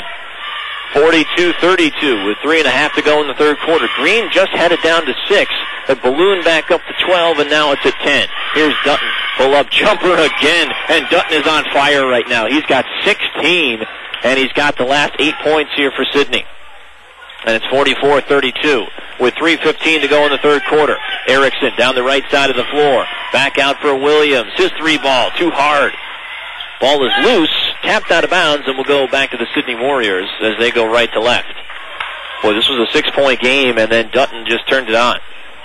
Speaker 2: 42-32 with 3.5 to go in the third quarter. Green just had it down to 6. A balloon back up to 12, and now it's at 10. Here's Dutton. Pull-up jumper again, and Dutton is on fire right now. He's got 16, and he's got the last 8 points here for Sidney. And it's 44-32 with 3:15 to go in the third quarter. Erickson down the right side of the floor. Back out for Williams. His 3 ball, too hard. Ball is loose, tapped out of bounds, and will go back to the Sidney Warriors as they go right to left. Boy, this was a 6-point game, and then Dutton just turned it on.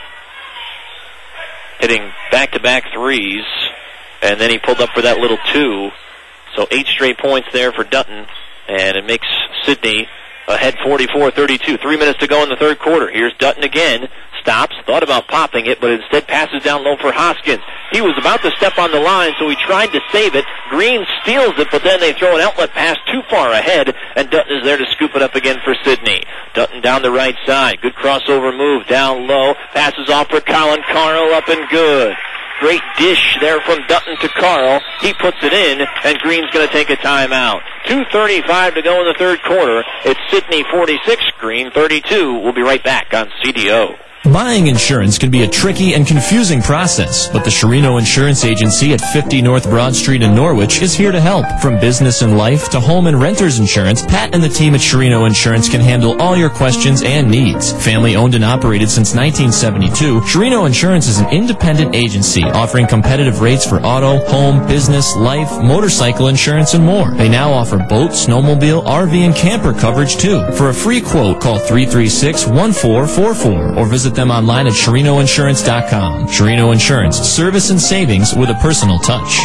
Speaker 2: Hitting back-to-back 3s, and then he pulled up for that little 2. So 8 straight points there for Dutton, and it makes Sidney Ahead 44-32. 3 minutes to go in the third quarter. Here's Dutton again. Stops, thought about popping it, but instead passes down low for Hoskins. He was about to step on the line, so he tried to save it. Green steals it, but then they throw an outlet pass too far ahead, and Dutton is there to scoop it up again for Sidney. Dutton down the right side. Good crossover move down low. Passes off for Colin Carl, up and good. Great dish there from Dutton to Carl. He puts it in, and Green's going to take a timeout. 2:35 to go in the third quarter. It's Sidney 46, Green 32. We'll be right back on CDO.
Speaker 8: Buying insurance can be a tricky and confusing process, but the Sherino Insurance Agency at 50 North Broad Street in Norwich is here to help. From business and life to home and renter's insurance, Pat and the team at Sherino Insurance can handle all your questions and needs. Family owned and operated since 1972, Sherino Insurance is an independent agency offering competitive rates for auto, home, business, life, motorcycle insurance, and more. They now offer boat, snowmobile, RV, and camper coverage too. For a free quote, call 336-1444 or visit them online at SherinoInsurance.com. Sherino Insurance, service and savings with a personal touch.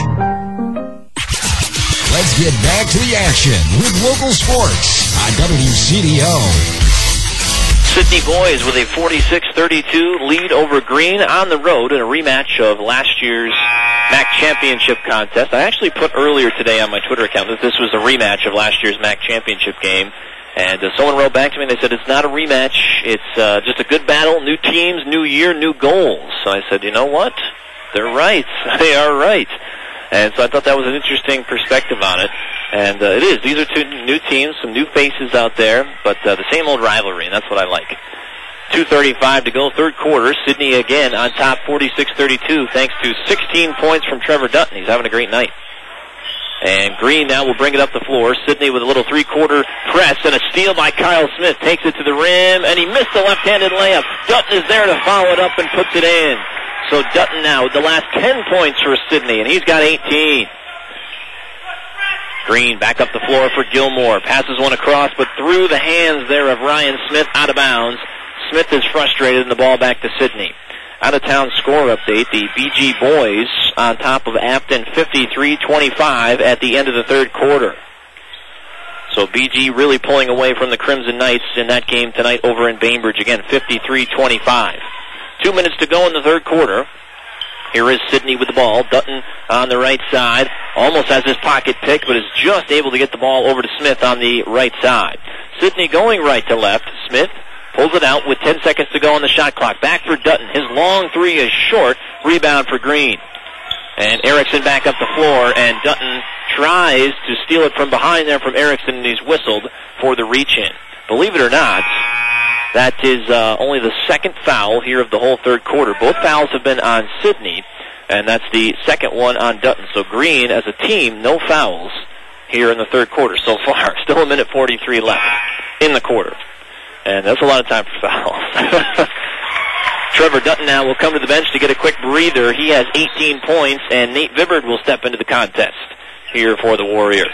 Speaker 7: Let's get back to the action with local sports on WCDO.
Speaker 2: Sidney boys with a 46-32 lead over Green on the road in a rematch of last year's MAC championship contest. I actually put earlier today on my Twitter account that this was a rematch of last year's MAC championship game. And someone wrote back to me and they said, it's not a rematch. It's just a good battle, new teams, new year, new goals. So I said, you know what? They're right. They are right. And so I thought that was an interesting perspective on it. And it is. These are two new teams, some new faces out there, but the same old rivalry, and that's what I like. 2:35 to go, third quarter. Sidney again on top, 46-32, thanks to 16 points from Trevor Dutton. He's having a great night. And Green now will bring it up the floor. Sidney with a little three-quarter press and a steal by Kyle Smith. Takes it to the rim, and he missed the left-handed layup. Dutton is there to follow it up and puts it in. So Dutton now with the last 10 points for Sidney, and he's got 18. Green back up the floor for Gilmore. Passes one across, but through the hands there of Ryan Smith, out of bounds. Smith is frustrated, and the ball back to Sidney. Out-of-town score update, the BG boys on top of Afton 53-25 at the end of the third quarter. So BG really pulling away from the Crimson Knights in that game tonight over in Bainbridge. Again, 53-25. 2 minutes to go in the third quarter. Here is Sidney with the ball. Dutton on the right side. Almost has his pocket picked, but is just able to get the ball over to Smith on the right side. Sidney going right to left. Smith pulls it out with 10 seconds to go on the shot clock. Back for Dutton. His long three is short. Rebound for Green. And Erickson back up the floor, and Dutton tries to steal it from behind there from Erickson, and he's whistled for the reach-in. Believe it or not, that is only the second foul here of the whole third quarter. Both fouls have been on Sidney, and that's the second one on Dutton. So Green, as a team, no fouls here in the third quarter so far. Still a minute 43 left in the quarter. And that's a lot of time for fouls. Trevor Dutton now will come to the bench to get a quick breather. He has 18 points, and Nate Vibbard will step into the contest here for the Warriors.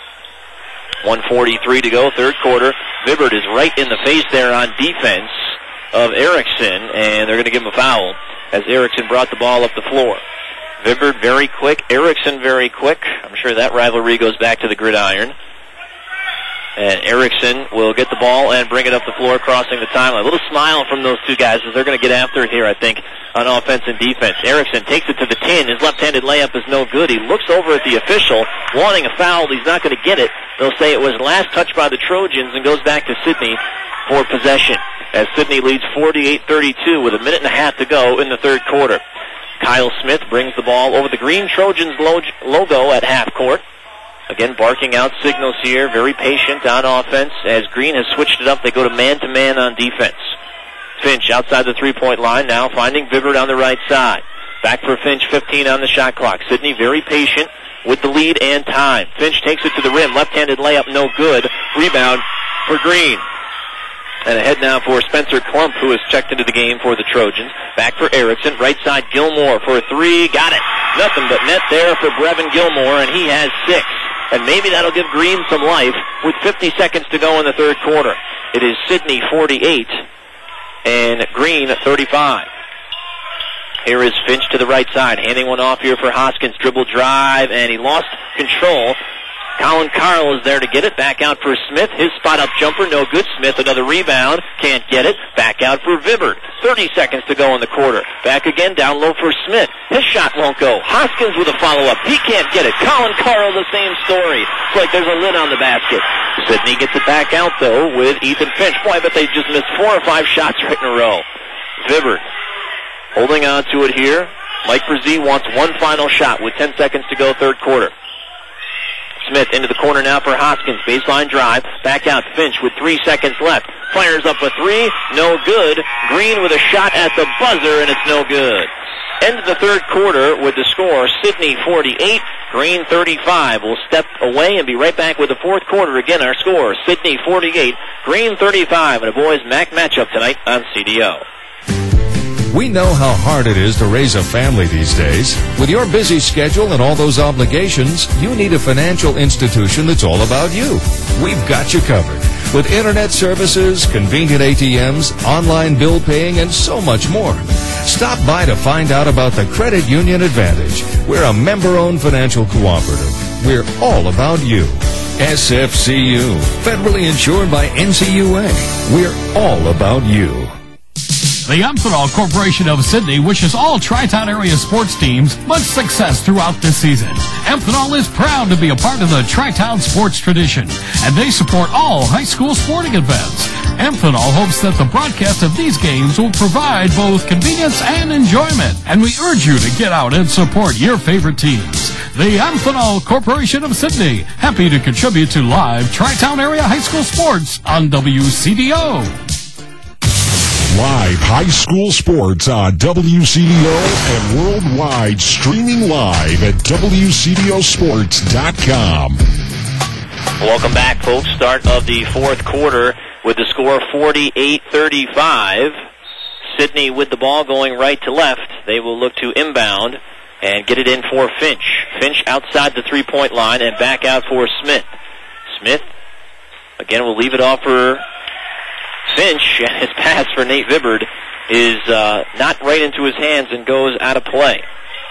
Speaker 2: 1:43 to go, third quarter. Vibbard is right in the face there on defense of Erickson, and they're going to give him a foul as Erickson brought the ball up the floor. Vibbard very quick, Erickson very quick. I'm sure that rivalry goes back to the gridiron. And Erickson will get the ball and bring it up the floor, crossing the timeline. A little smile from those two guys as they're going to get after it here, I think, on offense and defense. Erickson takes it to the 10. His left-handed layup is no good. He looks over at the official, wanting a foul. He's not going to get it. They'll say it was last touch by the Trojans and goes back to Sidney for possession, as Sidney leads 48-32 with a minute and a half to go in the third quarter. Kyle Smith brings the ball over the Green Trojans logo at half court. Again, barking out signals here, very patient on offense. As Green has switched it up, they go to man-to-man on defense. Finch outside the three-point line, now finding Vibbard on the right side. Back for Finch, 15 on the shot clock. Sidney very patient with the lead and time. Finch takes it to the rim, left-handed layup, no good. Rebound for Green. And ahead now for Spencer Klump, who has checked into the game for the Trojans. Back for Erickson, right side Gilmore for a three, got it. Nothing but net there for Brevin Gilmore, and he has 6. And maybe that'll give Green some life with 50 seconds to go in the third quarter. It is Sidney 48 and Green 35. Here is Finch to the right side, handing one off here for Hoskins. Dribble drive, and he lost control. Colin Carl is there to get it. Back out for Smith. His spot-up jumper, no good. Smith, another rebound. Can't get it. Back out for Vibbert. 30 seconds to go in the quarter. Back again, down low for Smith. His shot won't go. Hoskins with a follow-up. He can't get it. Colin Carl, the same story. It's like there's a lid on the basket. Sidney gets it back out, though, with Ethan Finch. Boy, I bet they just missed 4 or 5 shots right in a row. Vibbert holding on to it here. Mike Brzee wants one final shot with 10 seconds to go, third quarter. Smith into the corner now for Hoskins. Baseline drive. Back out Finch with 3 seconds left. Fires up a three. No good. Green with a shot at the buzzer, and it's no good. End of the third quarter with the score, Sidney 48, Green 35. We'll step away and be right back with the fourth quarter. Again, our score, Sidney 48, Green 35, and a boys MAC matchup tonight on CDO.
Speaker 7: We know how hard it is to raise a family these days. With your busy schedule and all those obligations, you need a financial institution that's all about you. We've got you covered. With internet services, convenient ATMs, online bill paying, and so much more. Stop by to find out about the Credit Union Advantage. We're a member-owned financial cooperative. We're all about you. SFCU, federally insured by NCUA. We're all about you.
Speaker 13: The Amphenol Corporation of Sidney wishes all Tri-Town area sports teams much success throughout this season. Amphenol is proud to be a part of the Tri-Town sports tradition, and they support all high school sporting events. Amphenol hopes that the broadcast of these games will provide both convenience and enjoyment, and we urge you to get out and support your favorite teams. The Amphenol Corporation of Sidney, happy to contribute to live Tri-Town area high school sports on WCDO.
Speaker 14: Live high school sports on WCDO and worldwide, streaming live at WCDOsports.com.
Speaker 2: Welcome back, folks. Start of the fourth quarter with the score 48-35. Sidney with the ball going right to left. They will look to inbound and get it in for Finch. Finch outside the three-point line and back out for Smith. Smith, again, will leave it off for Finch, and his pass for Nate Vibbert is not right into his hands and goes out of play.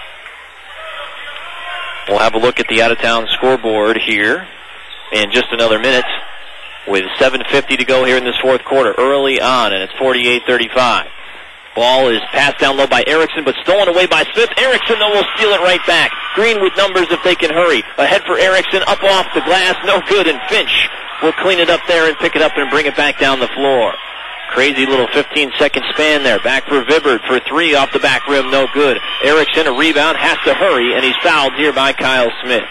Speaker 2: We'll have a look at the out-of-town scoreboard here in just another minute with 7:50 to go here in this fourth quarter. Early on, and it's 48-35. Ball is passed down low by Erickson, but stolen away by Smith. Erickson, though, will steal it right back. Green with numbers if they can hurry. Ahead for Erickson, up off the glass, no good, and Finch will clean it up there and pick it up and bring it back down the floor. Crazy little 15-second span there. Back for Vibbert for three off the back rim, no good. Erickson, a rebound, has to hurry, and he's fouled here by Kyle Smith.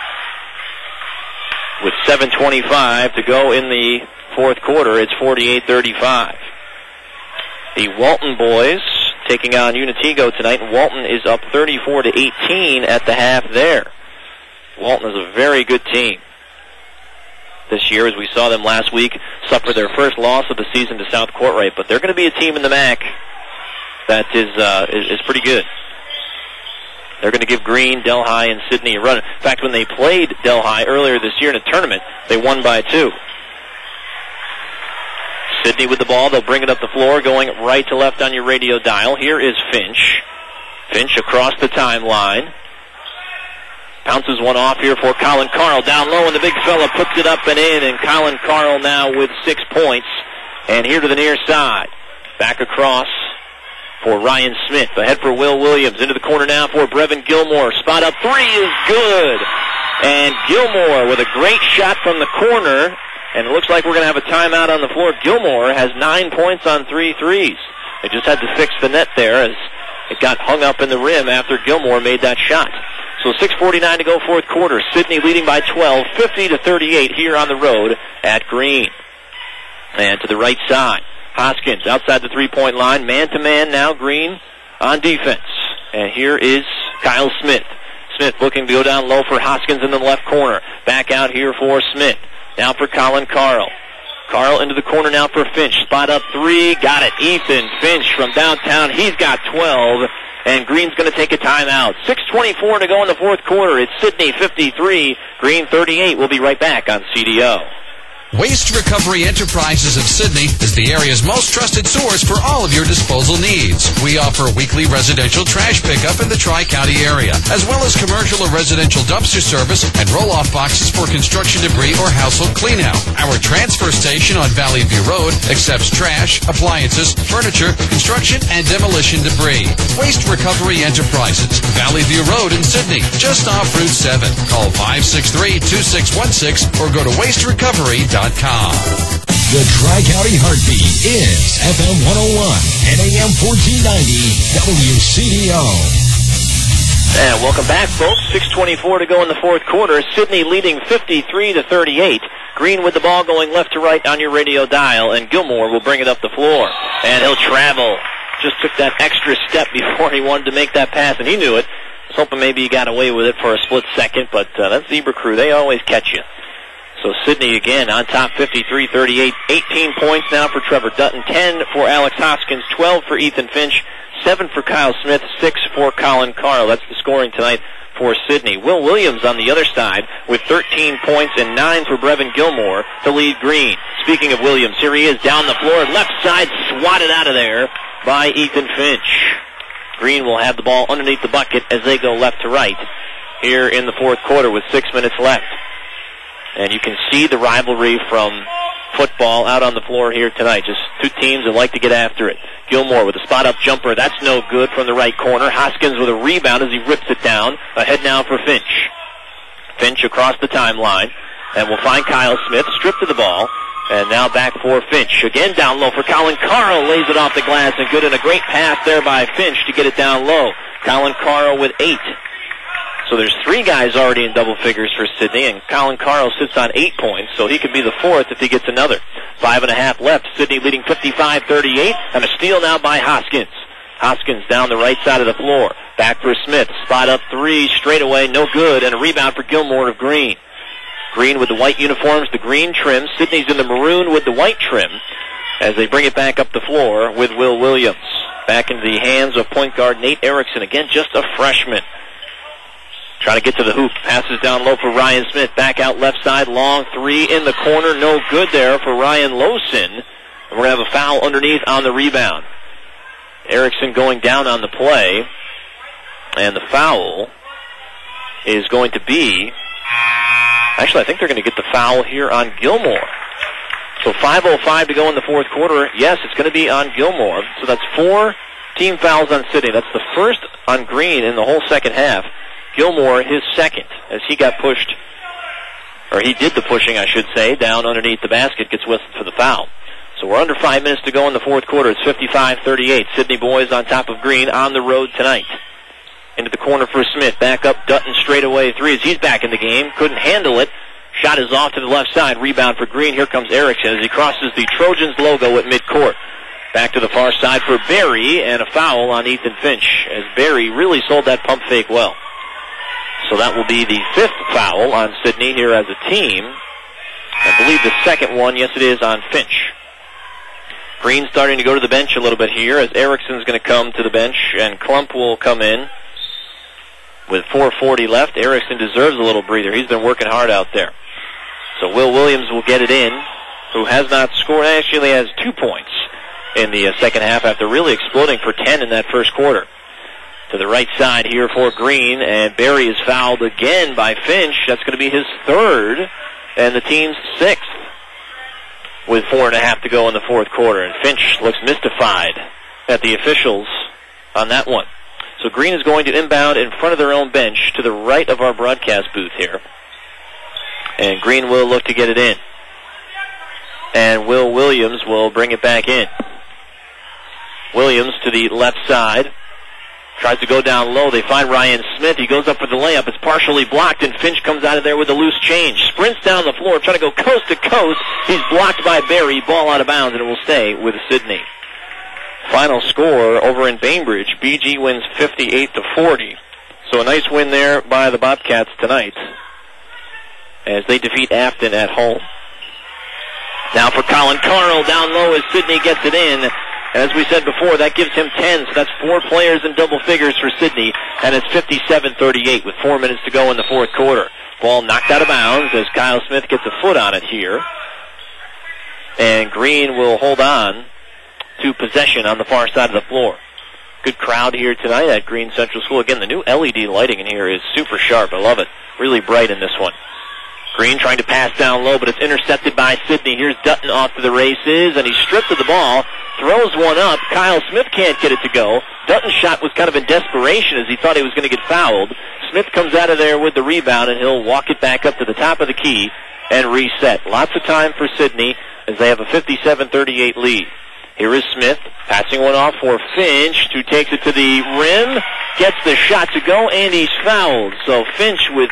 Speaker 2: With 7:25 to go in the fourth quarter, it's 48-35. The Walton boys taking on Unitigo tonight, and Walton is up 34-18 at the half there. Walton is a very good team this year, as we saw them last week suffer their first loss of the season to South Courtright, but they're going to be a team in the MAC that is pretty good. They're going to give Green, Delhi, and Sidney a run. In fact, when they played Delhi earlier this year in a tournament, they won by 2. Sidney with the ball. They'll bring it up the floor, going right to left on your radio dial. Here is Finch. Finch across the timeline. Pounces one off here for Colin Carl. Down low, and the big fella puts it up and in, and Colin Carl now with 6 points. And here to the near side. Back across for Ryan Smith. Ahead for Will Williams. Into the corner now for Brevin Gilmore. Spot up three is good. And Gilmore with a great shot from the corner. And it looks like we're going to have a timeout on the floor. Gilmore has 9 points on 3 threes. They just had to fix the net there as it got hung up in the rim after Gilmore made that shot. So 6:49 to go, fourth quarter. Sidney leading by 12, 50-38 here on the road at Green. And to the right side, Hoskins outside the three-point line. Man-to-man now, Green on defense. And here is Kyle Smith. Smith looking to go down low for Hoskins in the left corner. Back out here for Smith. Now for Colin Carl. Carl into the corner now for Finch. Spot up three. Got it. Ethan Finch from downtown. He's got 12. And Green's going to take a timeout. 6:24 to go in the fourth quarter. It's Sidney 53, Green 38. We'll be right back on CDO.
Speaker 9: Waste Recovery Enterprises of Sydney is the area's most trusted source for all of your disposal needs. We offer weekly residential trash pickup in the Tri-County area, as well as commercial or residential dumpster service and roll-off boxes for construction debris or household cleanout. Our transfer station on Valley View Road accepts trash, appliances, furniture, construction, and demolition debris. Waste Recovery Enterprises, Valley View Road in Sydney, just off Route 7. Call 563-2616 or go to wasterecovery.com.
Speaker 14: The Tri-County Heartbeat is FM 101 and AM 1490 WCDO.
Speaker 2: And welcome back, folks. 6:24 to go in the fourth quarter. Sydney leading 53-38. Green with the ball going left to right on your radio dial, and Gilmore will bring it up the floor. And he'll travel. Just took that extra step before he wanted to make that pass, and he knew it. I was hoping maybe he got away with it for a split second, but that Zebra crew, they always catch you. So Sydney again on top 53-38. 18 points now for Trevor Dutton, 10 for Alex Hoskins, 12 for Ethan Finch, 7 for Kyle Smith, 6 for Colin Carl. That's the scoring tonight for Sydney. Will Williams on the other side with 13 points and 9 for Brevin Gilmore to lead Green. Speaking of Williams, here he is down the floor, left side, swatted out of there by Ethan Finch. Green will have the ball underneath the bucket as they go left to right here in the fourth quarter with 6 minutes left. And you can see the rivalry from football out on the floor here tonight. Just two teams that like to get after it. Gilmore with a spot-up jumper. That's no good from the right corner. Hoskins with a rebound as he rips it down. Ahead now for Finch. Finch across the timeline. And we'll find Kyle Smith stripped of the ball. And now back for Finch. Again down low for Colin Carl. Lays it off the glass and good. And a great pass there by Finch to get it down low. Colin Carl with 8. So there's 3 guys already in double figures for Sydney, and Colin Carl sits on 8 points, so he could be the 4th if he gets another. 5.5 left. Sydney leading 55-38, and a steal now by Hoskins. Hoskins down the right side of the floor. Back for Smith. Spot up 3, straight away, no good, and a rebound for Gilmore of Green. Green with the white uniforms, the green trim. Sydney's in the maroon with the white trim as they bring it back up the floor with Will Williams. Back into the hands of point guard Nate Erickson. Again, just a freshman. Trying to get to the hoop. Passes down low for Ryan Smith. Back out left side. Long 3 in the corner. No good there for Ryan Lowson. And we're going to have a foul underneath on the rebound. Erickson going down on the play. And the foul is going to be... Actually, I think they're going to get the foul here on Gilmore. So 5:05 to go in the fourth quarter. Yes, it's going to be on Gilmore. So that's 4 team fouls on Sydney. That's the first on Green in the whole second half. Gilmore, his second, as he got pushed, or he did the pushing, I should say, down underneath the basket, gets whistled for the foul. So we're under 5 minutes to go in the fourth quarter. It's 55-38. Sydney boys on top of Green on the road tonight. Into the corner for Smith. Back up Dutton straight away 3 as he's back in the game. Couldn't handle it. Shot is off to the left side. Rebound for Green. Here comes Erickson as he crosses the Trojans logo at midcourt. Back to the far side for Berry, and a foul on Ethan Finch as Berry really sold that pump fake well. So that will be the 5th foul on Sydney here as a team. I believe the second one, yes it is, on Finch. Green starting to go to the bench a little bit here as Erickson's going to come to the bench and Klump will come in. With 4:40 left, Erickson deserves a little breather. He's been working hard out there. So Will Williams will get it in, who has not scored, actually has 2 points in the second half after really exploding for 10 in that first quarter. To the right side here for Green, and Berry is fouled again by Finch. That's going to be his 3rd, and the team's 6th, with 4.5 to go in the fourth quarter. And Finch looks mystified at the officials on that one. So Green is going to inbound in front of their own bench to the right of our broadcast booth here. And Green will look to get it in. And Will Williams will bring it back in. Williams to the left side. Tries to go down low. They find Ryan Smith. He goes up for the layup. It's partially blocked, and Finch comes out of there with a loose change. Sprints down the floor, trying to go coast to coast. He's blocked by Berry. Ball out of bounds, and it will stay with Sydney. Final score over in Bainbridge. BG wins 58-40. So a nice win there by the Bobcats tonight as they defeat Afton at home. Now for Colin Carl down low as Sydney gets it in. As we said before, that gives him 10, so that's 4 players in double figures for Sydney, and it's 57-38 with 4 minutes to go in the fourth quarter. Ball knocked out of bounds as Kyle Smith gets a foot on it here. and Green will hold on to possession on the far side of the floor. Good crowd here tonight at Green Central School. Again, the new LED lighting in here is super sharp. I love it. Really bright in this one. Green trying to pass down low, but it's intercepted by Sidney. Here's Dutton off to the races, and he's stripped of the ball. Throws one up. Kyle Smith can't get it to go. Dutton's shot was kind of in desperation as he thought he was going to get fouled. Smith comes out of there with the rebound, and he'll walk it back up to the top of the key and reset. Lots of time for Sidney as they have a 57-38 lead. Here is Smith passing one off for Finch, who takes it to the rim, gets the shot to go, and he's fouled. So Finch with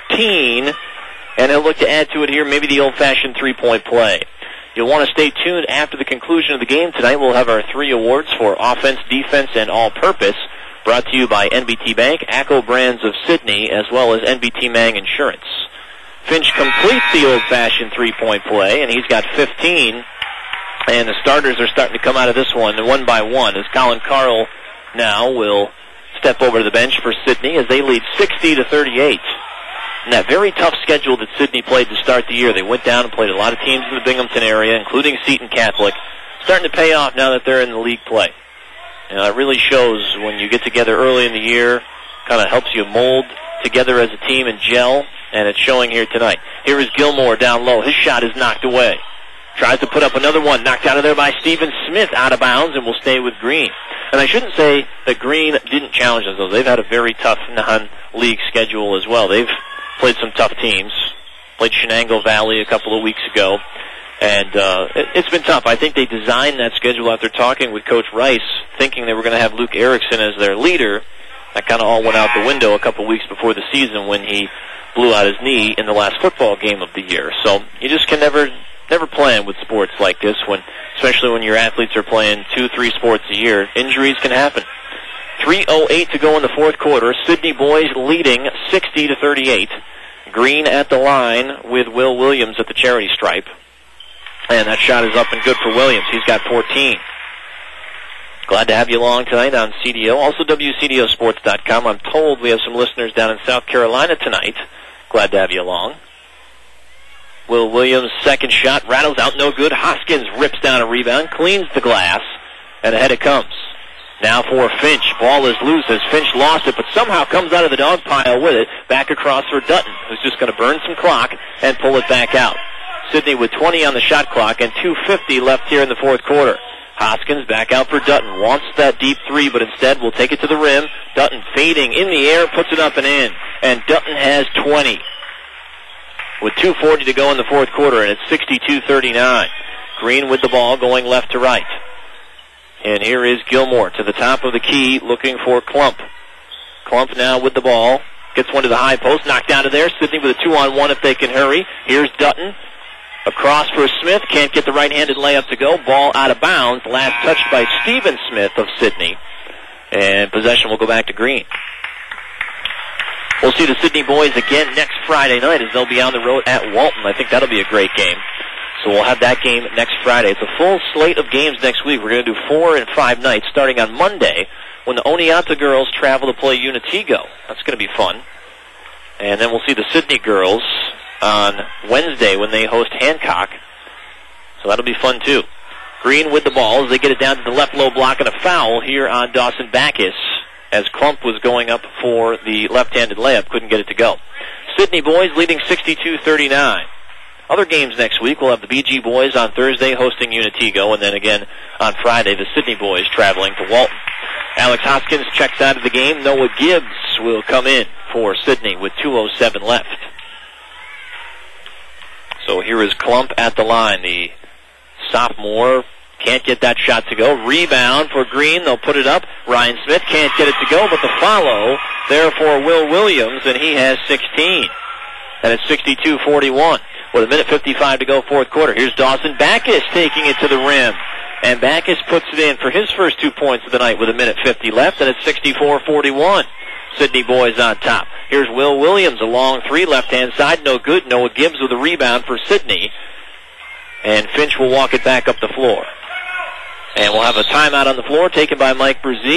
Speaker 2: 14, and he'll look to add to it here, maybe the old-fashioned three-point play. You'll want to stay tuned after the conclusion of the game tonight. We'll have our 3 awards for offense, defense, and all-purpose, brought to you by NBT Bank, ACCO Brands of Sydney, as well as NBT Mang Insurance. Finch completes the old-fashioned three-point play, and he's got 15. And the starters are starting to come out of this one by one, as Colin Carl now will step over to the bench for Sydney as they lead 60-38. And that very tough schedule that Sydney played to start the year, they went down and played a lot of teams in the Binghamton area, including Seton Catholic, starting to pay off now that they're in the league play. And it really shows when you get together early in the year, kind of helps you mold together as a team and gel, and it's showing here tonight. Here is Gilmore down low. His shot is knocked away. Tries to put up another one, knocked out of there by Stephen Smith, out of bounds, and will stay with Green. And I shouldn't say that Green didn't challenge themselves. They've had a very tough non-league schedule as well. They've played some tough teams. Played Shenango Valley a couple of weeks ago. And it's been tough. I think they designed that schedule after talking with Coach Rice, thinking they were going to have Luke Erickson as their leader. That kind of all went out the window a couple of weeks before the season when he blew out his knee in the last football game of the year. So you just can never plan with sports like this, especially when your athletes are playing 2-3 sports a year. Injuries can happen. 3:08 to go in the fourth quarter. Sydney boys leading 60-38. Green at the line with Will Williams at the charity stripe. And that shot is up and good for Williams. He's got 14. Glad to have you along tonight on CDO. Also WCDOsports.com. I'm told we have some listeners down in South Carolina tonight. Glad to have you along. Will Williams' second shot rattles out, no good. Hoskins rips down a rebound, cleans the glass, and ahead it comes. Now for Finch. Ball is loose as Finch lost it, but somehow comes out of the dog pile with it. Back across for Dutton, who's just going to burn some clock and pull it back out. Sydney with 20 on the shot clock and 2:50 left here in the fourth quarter. Hoskins back out for Dutton. Wants that deep three, but instead will take it to the rim. Dutton fading in the air, puts it up and in. And Dutton has 20. With 2:40 to go in the fourth quarter, and it's 62-39. Green with the ball going left to right. And here is Gilmore to the top of the key looking for Klump. Klump now with the ball. Gets one to the high post, knocked out of there. Sydney with a 2-on-1 if they can hurry. Here's Dutton. Across for Smith. Can't get the right-handed layup to go. Ball out of bounds. Last touched by Stephen Smith of Sydney. And possession will go back to Green. We'll see the Sydney boys again next Friday night as they'll be on the road at Walton. I think that'll be a great game. So we'll have that game next Friday. It's a full slate of games next week. We're going to do 4 and 5 nights starting on Monday when the Oneonta girls travel to play Unitego. That's going to be fun. And then we'll see the Sydney girls on Wednesday when they host Hancock. So that'll be fun too. Green with the ball as they get it down to the left low block, and a foul here on Dawson Backus as Klump was going up for the left-handed layup, couldn't get it to go. Sydney boys leading 62-39. Other games next week, we'll have the BG boys on Thursday hosting Unitego, and then again on Friday, the Sydney boys traveling to Walton. Alex Hoskins checks out of the game. Noah Gibbs will come in for Sydney with 2:07 left. So here is Klump at the line, the sophomore. Can't get that shot to go. Rebound for Green. They'll put it up. Ryan Smith can't get it to go, but the follow there for Will Williams, and he has 16. And it's 62-41 with 1:55 to go fourth quarter. Here's Dawson Backus taking it to the rim. And Backus puts it in for his first 2 points of the night with 1:50 left, and it's 64-41. Sydney boys on top. Here's Will Williams, a long three, left-hand side, no good. Noah Gibbs with a rebound for Sydney. And Finch will walk it back up the floor. And we'll have a timeout on the floor taken by Mike Brzee.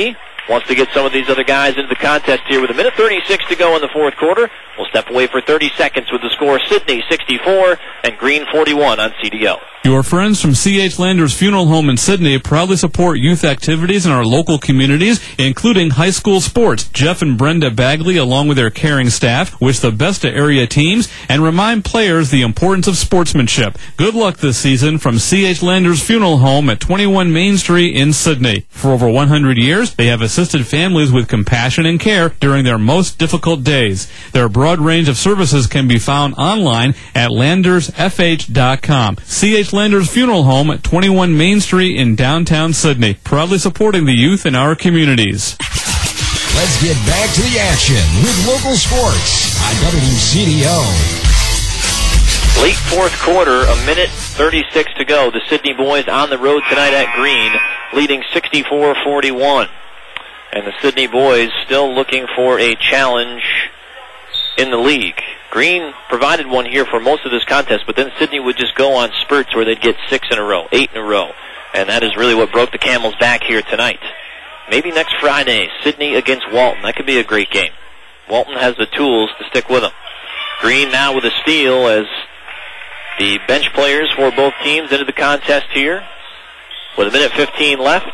Speaker 2: wants to get some of these other guys into the contest here with 1:36 to go in the fourth quarter. We'll step away for 30 seconds with the score Sydney 64 and Green 41 on CDO.
Speaker 10: Your friends from C.H. Landers Funeral Home in Sydney proudly support youth activities in our local communities, including high school sports. Jeff and Brenda Bagley, along with their caring staff, wish the best to area teams and remind players the importance of sportsmanship. Good luck this season from C.H. Landers Funeral Home at 21 Main Street in Sydney. For over 100 years, they have assisted families with compassion and care during their most difficult days. Their broad range of services can be found online at landersfh.com. C.H. Landers Funeral Home at 21 Main Street in downtown Sydney, proudly supporting the youth in our communities.
Speaker 15: Let's get back to the action with local sports on WCDO.
Speaker 2: Late fourth quarter, 1:36 to go. The Sydney boys on the road tonight at Green, leading 64-41. And the Sydney boys still looking for a challenge in the league. Green provided one here for most of this contest, but then Sydney would just go on spurts where they'd get 6 in a row, 8 in a row. And that is really what broke the camel's back here tonight. Maybe next Friday, Sydney against Walton. That could be a great game. Walton has the tools to stick with them. Green now with a steal as the bench players for both teams into the contest here with 1:15 left.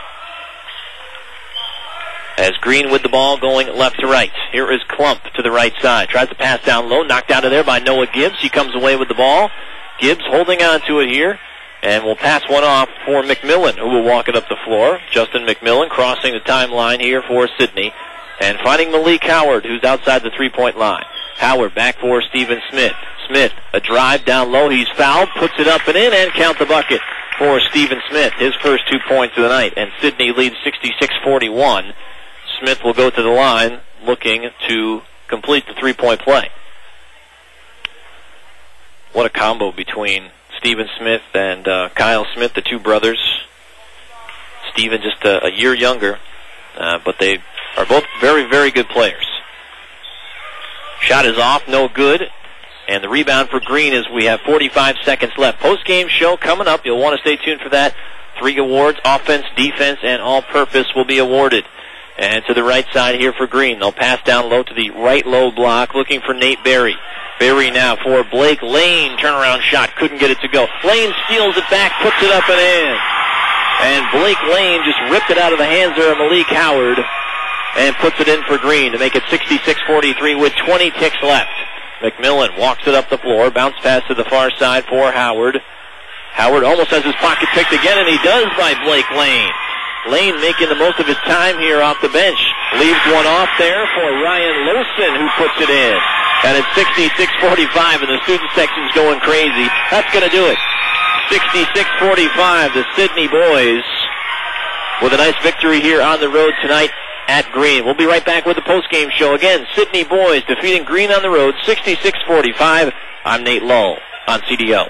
Speaker 2: As Green with the ball going left to right. Here is Klump to the right side. Tries to pass down low. Knocked out of there by Noah Gibbs. He comes away with the ball. Gibbs holding on to it here. And will pass one off for McMillan, who will walk it up the floor. Justin McMillan crossing the timeline here for Sydney. And finding Malik Howard, who's outside the three-point line. Howard back for Stephen Smith. Smith, a drive down low. He's fouled. Puts it up and in and count the bucket for Stephen Smith. His first 2 points of the night. And Sydney leads 66-41. Smith will go to the line looking to complete the three-point play. What a combo between Stephen Smith and Kyle Smith, the two brothers. Stephen just a year younger, but they are both very, very good players. Shot is off, no good. And the rebound for Green is we have 45 seconds left. Post-game show coming up. You'll want to stay tuned for that. 3 awards, offense, defense, and all-purpose will be awarded. And to the right side here for Green. They'll pass down low to the right low block, looking for Nate Berry. Berry now for Blake Lane. Turnaround shot. Couldn't get it to go. Lane steals it back, puts it up and in. And Blake Lane just ripped it out of the hands there of Malik Howard and puts it in for Green to make it 66-43 with 20 ticks left. McMillan walks it up the floor. Bounce pass to the far side for Howard. Howard almost has his pocket picked again, and he does by Blake Lane. Lane making the most of his time here off the bench. Leaves one off there for Ryan Lowson, who puts it in. And it's 66-45, and the student section's going crazy. That's going to do it. 66-45, the Sydney boys with a nice victory here on the road tonight at Green. We'll be right back with the postgame show. Again, Sydney boys defeating Green on the road, 66-45. I'm Nate Lull on CDO.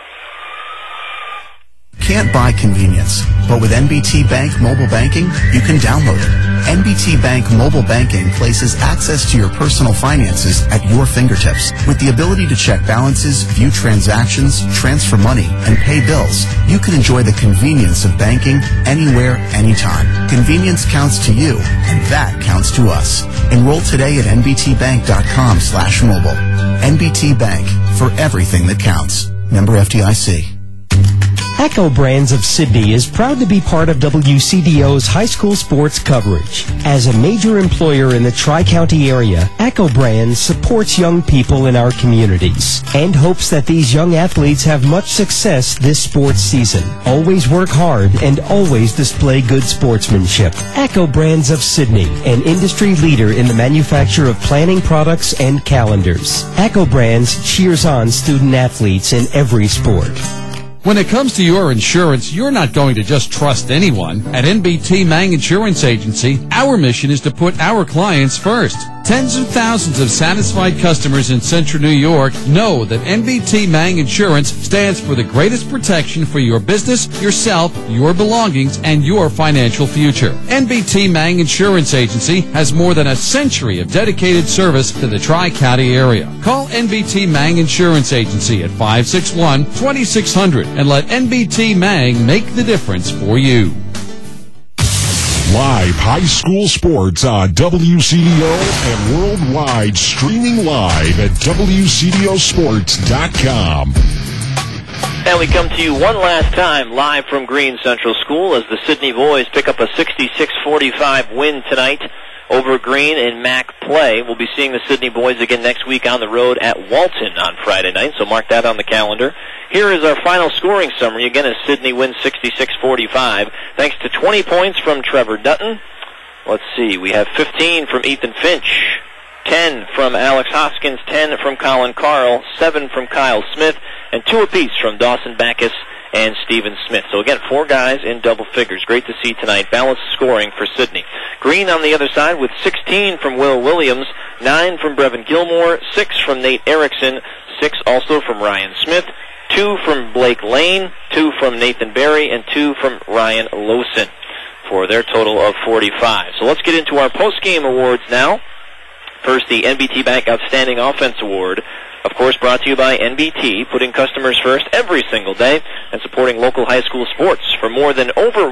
Speaker 16: Can't buy convenience, but with NBT Bank mobile banking, you can download it. NBT Bank mobile banking places access to your personal finances at your fingertips. With the ability to check balances, view transactions, transfer money, and pay bills, you can enjoy the convenience of banking anywhere, anytime. Convenience counts to you, and that counts to us. Enroll today at nbtbank.com/mobile. NBT Bank, for everything that counts. Member FDIC.
Speaker 17: Echo Brands of Sydney is proud to be part of WCDO's high school sports coverage. As a major employer in the Tri-County area, Echo Brands supports young people in our communities and hopes that these young athletes have much success this sports season. Always work hard and always display good sportsmanship. Echo Brands of Sydney, an industry leader in the manufacture of planning products and calendars. Echo Brands cheers on student athletes in every sport.
Speaker 18: When it comes to your insurance, you're not going to just trust anyone. At NBT Mang Insurance Agency, our mission is to put our clients first. Tens of thousands of satisfied customers in Central New York know that NBT Mang Insurance stands for the greatest protection for your business, yourself, your belongings, and your financial future. NBT Mang Insurance Agency has more than a century of dedicated service to the Tri-County area. Call NBT Mang Insurance Agency at 561-2600 and let NBT Mang make the difference for you.
Speaker 14: Live high school sports on WCDO and worldwide, streaming live at WCDOsports.com.
Speaker 2: And we come to you one last time live from Greene Central School as the Sidney boys pick up a 66-45 win tonight over Greene in MAC play. We'll be seeing the Sidney boys again next week on the road at Walton on Friday night, so mark that on the calendar. Here is our final scoring summary. Again, as Sidney wins 66-45, thanks to 20 points from Trevor Dutton. Let's see, we have 15 from Ethan Finch, 10 from Alex Hoskins, 10 from Colin Carl, 7 from Kyle Smith, and 2 apiece from Dawson Backus and Stephen Smith. So again, 4 guys in double figures. Great to see tonight. Balanced scoring for Sidney. Greene on the other side with 16 from Will Williams, 9 from Brevin Gilmore, 6 from Nate Erickson, 6 also from Ryan Smith, 2 from Blake Lane, 2 from Nathan Berry, and 2 from Ryan Lowson for their total of 45. So let's get into our post-game awards now. First, the NBT Bank Outstanding Offense Award. Of course, brought to you by NBT, putting customers first every single day and supporting local high school sports. For more than over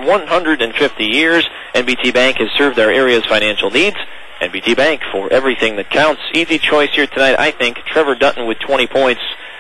Speaker 2: 150 years, NBT Bank has served our area's financial needs. NBT Bank, for everything that counts. Easy choice here tonight, I think. Trevor Dutton with 20 points.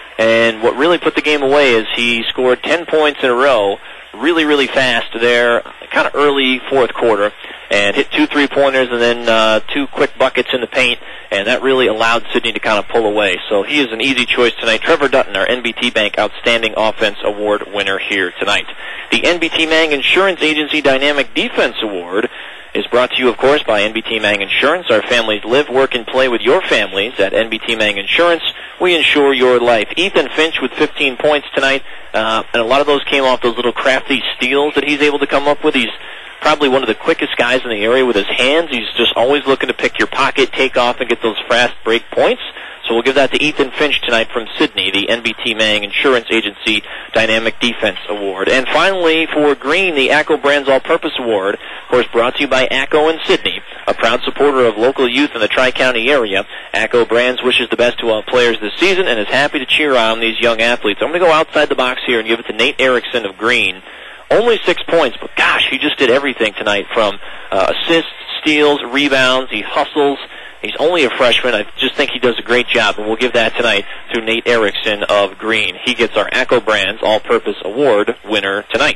Speaker 2: And what really put the game away is he scored 10 points in a row really, really fast there, kind of early fourth quarter, and hit 2 3-pointers and then 2 quick buckets in the paint, and that really allowed Sidney to kind of pull away. So he is an easy choice tonight. Trevor Dutton, our NBT Bank Outstanding Offense Award winner here tonight. The NBT Mang Insurance Agency Dynamic Defense Award is brought to you, of course, by NBT Mang Insurance. Our families live, work, and play with your families at NBT Mang Insurance. We insure your life. Ethan Finch with 15 points tonight, and a lot of those came off those little crafty steals that he's able to come up with. He's probably one of the quickest guys in the area with his hands. He's just always looking to pick your pocket, take off, and get those fast break points. So we'll give that to Ethan Finch tonight from Sidney, the NBT Mang Insurance Agency Dynamic Defense Award. And finally, for Greene, the ACCO Brands All-Purpose Award, of course, brought to you by ACCO and Sidney, a proud supporter of local youth in the Tri-County area. ACCO Brands wishes the best to all players this season and is happy to cheer on these young athletes. I'm going to go outside the box here and give it to Nate Erickson of Greene. Only 6 points, but gosh, he just did everything tonight, from assists, steals, rebounds. He hustles. He's only a freshman. I just think he does a great job, and we'll give that tonight to Nate Erickson of Greene. He gets our ACCO Brands All-Purpose Award winner tonight.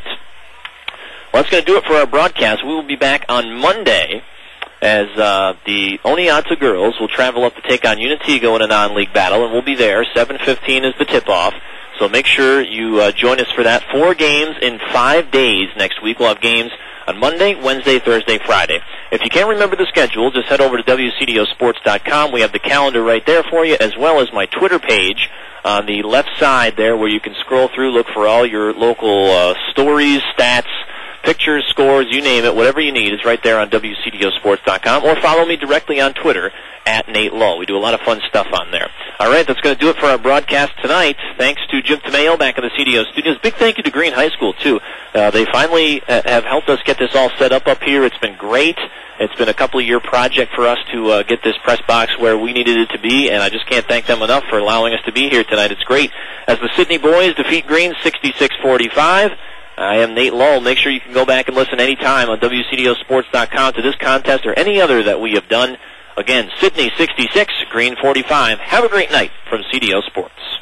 Speaker 2: Well, that's going to do it for our broadcast. We will be back on Monday as the Oneonta girls will travel up to take on Unitigo in a non-league battle, and we'll be there. 7:15 is the tip-off. So make sure you join us for that. 4 games in 5 days next week. We'll have games on Monday, Wednesday, Thursday, Friday. If you can't remember the schedule, just head over to WCDOsports.com. We have the calendar right there for you, as well as my Twitter page on the left side there, where you can scroll through, look for all your local stories, stats, pictures, scores, you name it. Whatever you need is right there on WCDOsports.com, or follow me directly on Twitter at Nate Lull. We do a lot of fun stuff on there. All right, that's going to do it for our broadcast tonight. Thanks to Jim Tomeo back in the CDO studios. Big thank you to Greene High School, too. They finally have helped us get this all set up here. It's been great. It's been a couple-year project for us to get this press box where we needed it to be, and I just can't thank them enough for allowing us to be here tonight. It's great. As the Sidney boys defeat Greene 66-45, I am Nate Lull. Make sure you can go back and listen anytime on WCDOsports.com to this contest or any other that we have done. Again, Sidney 66, Greene 45. Have a great night from CDO Sports.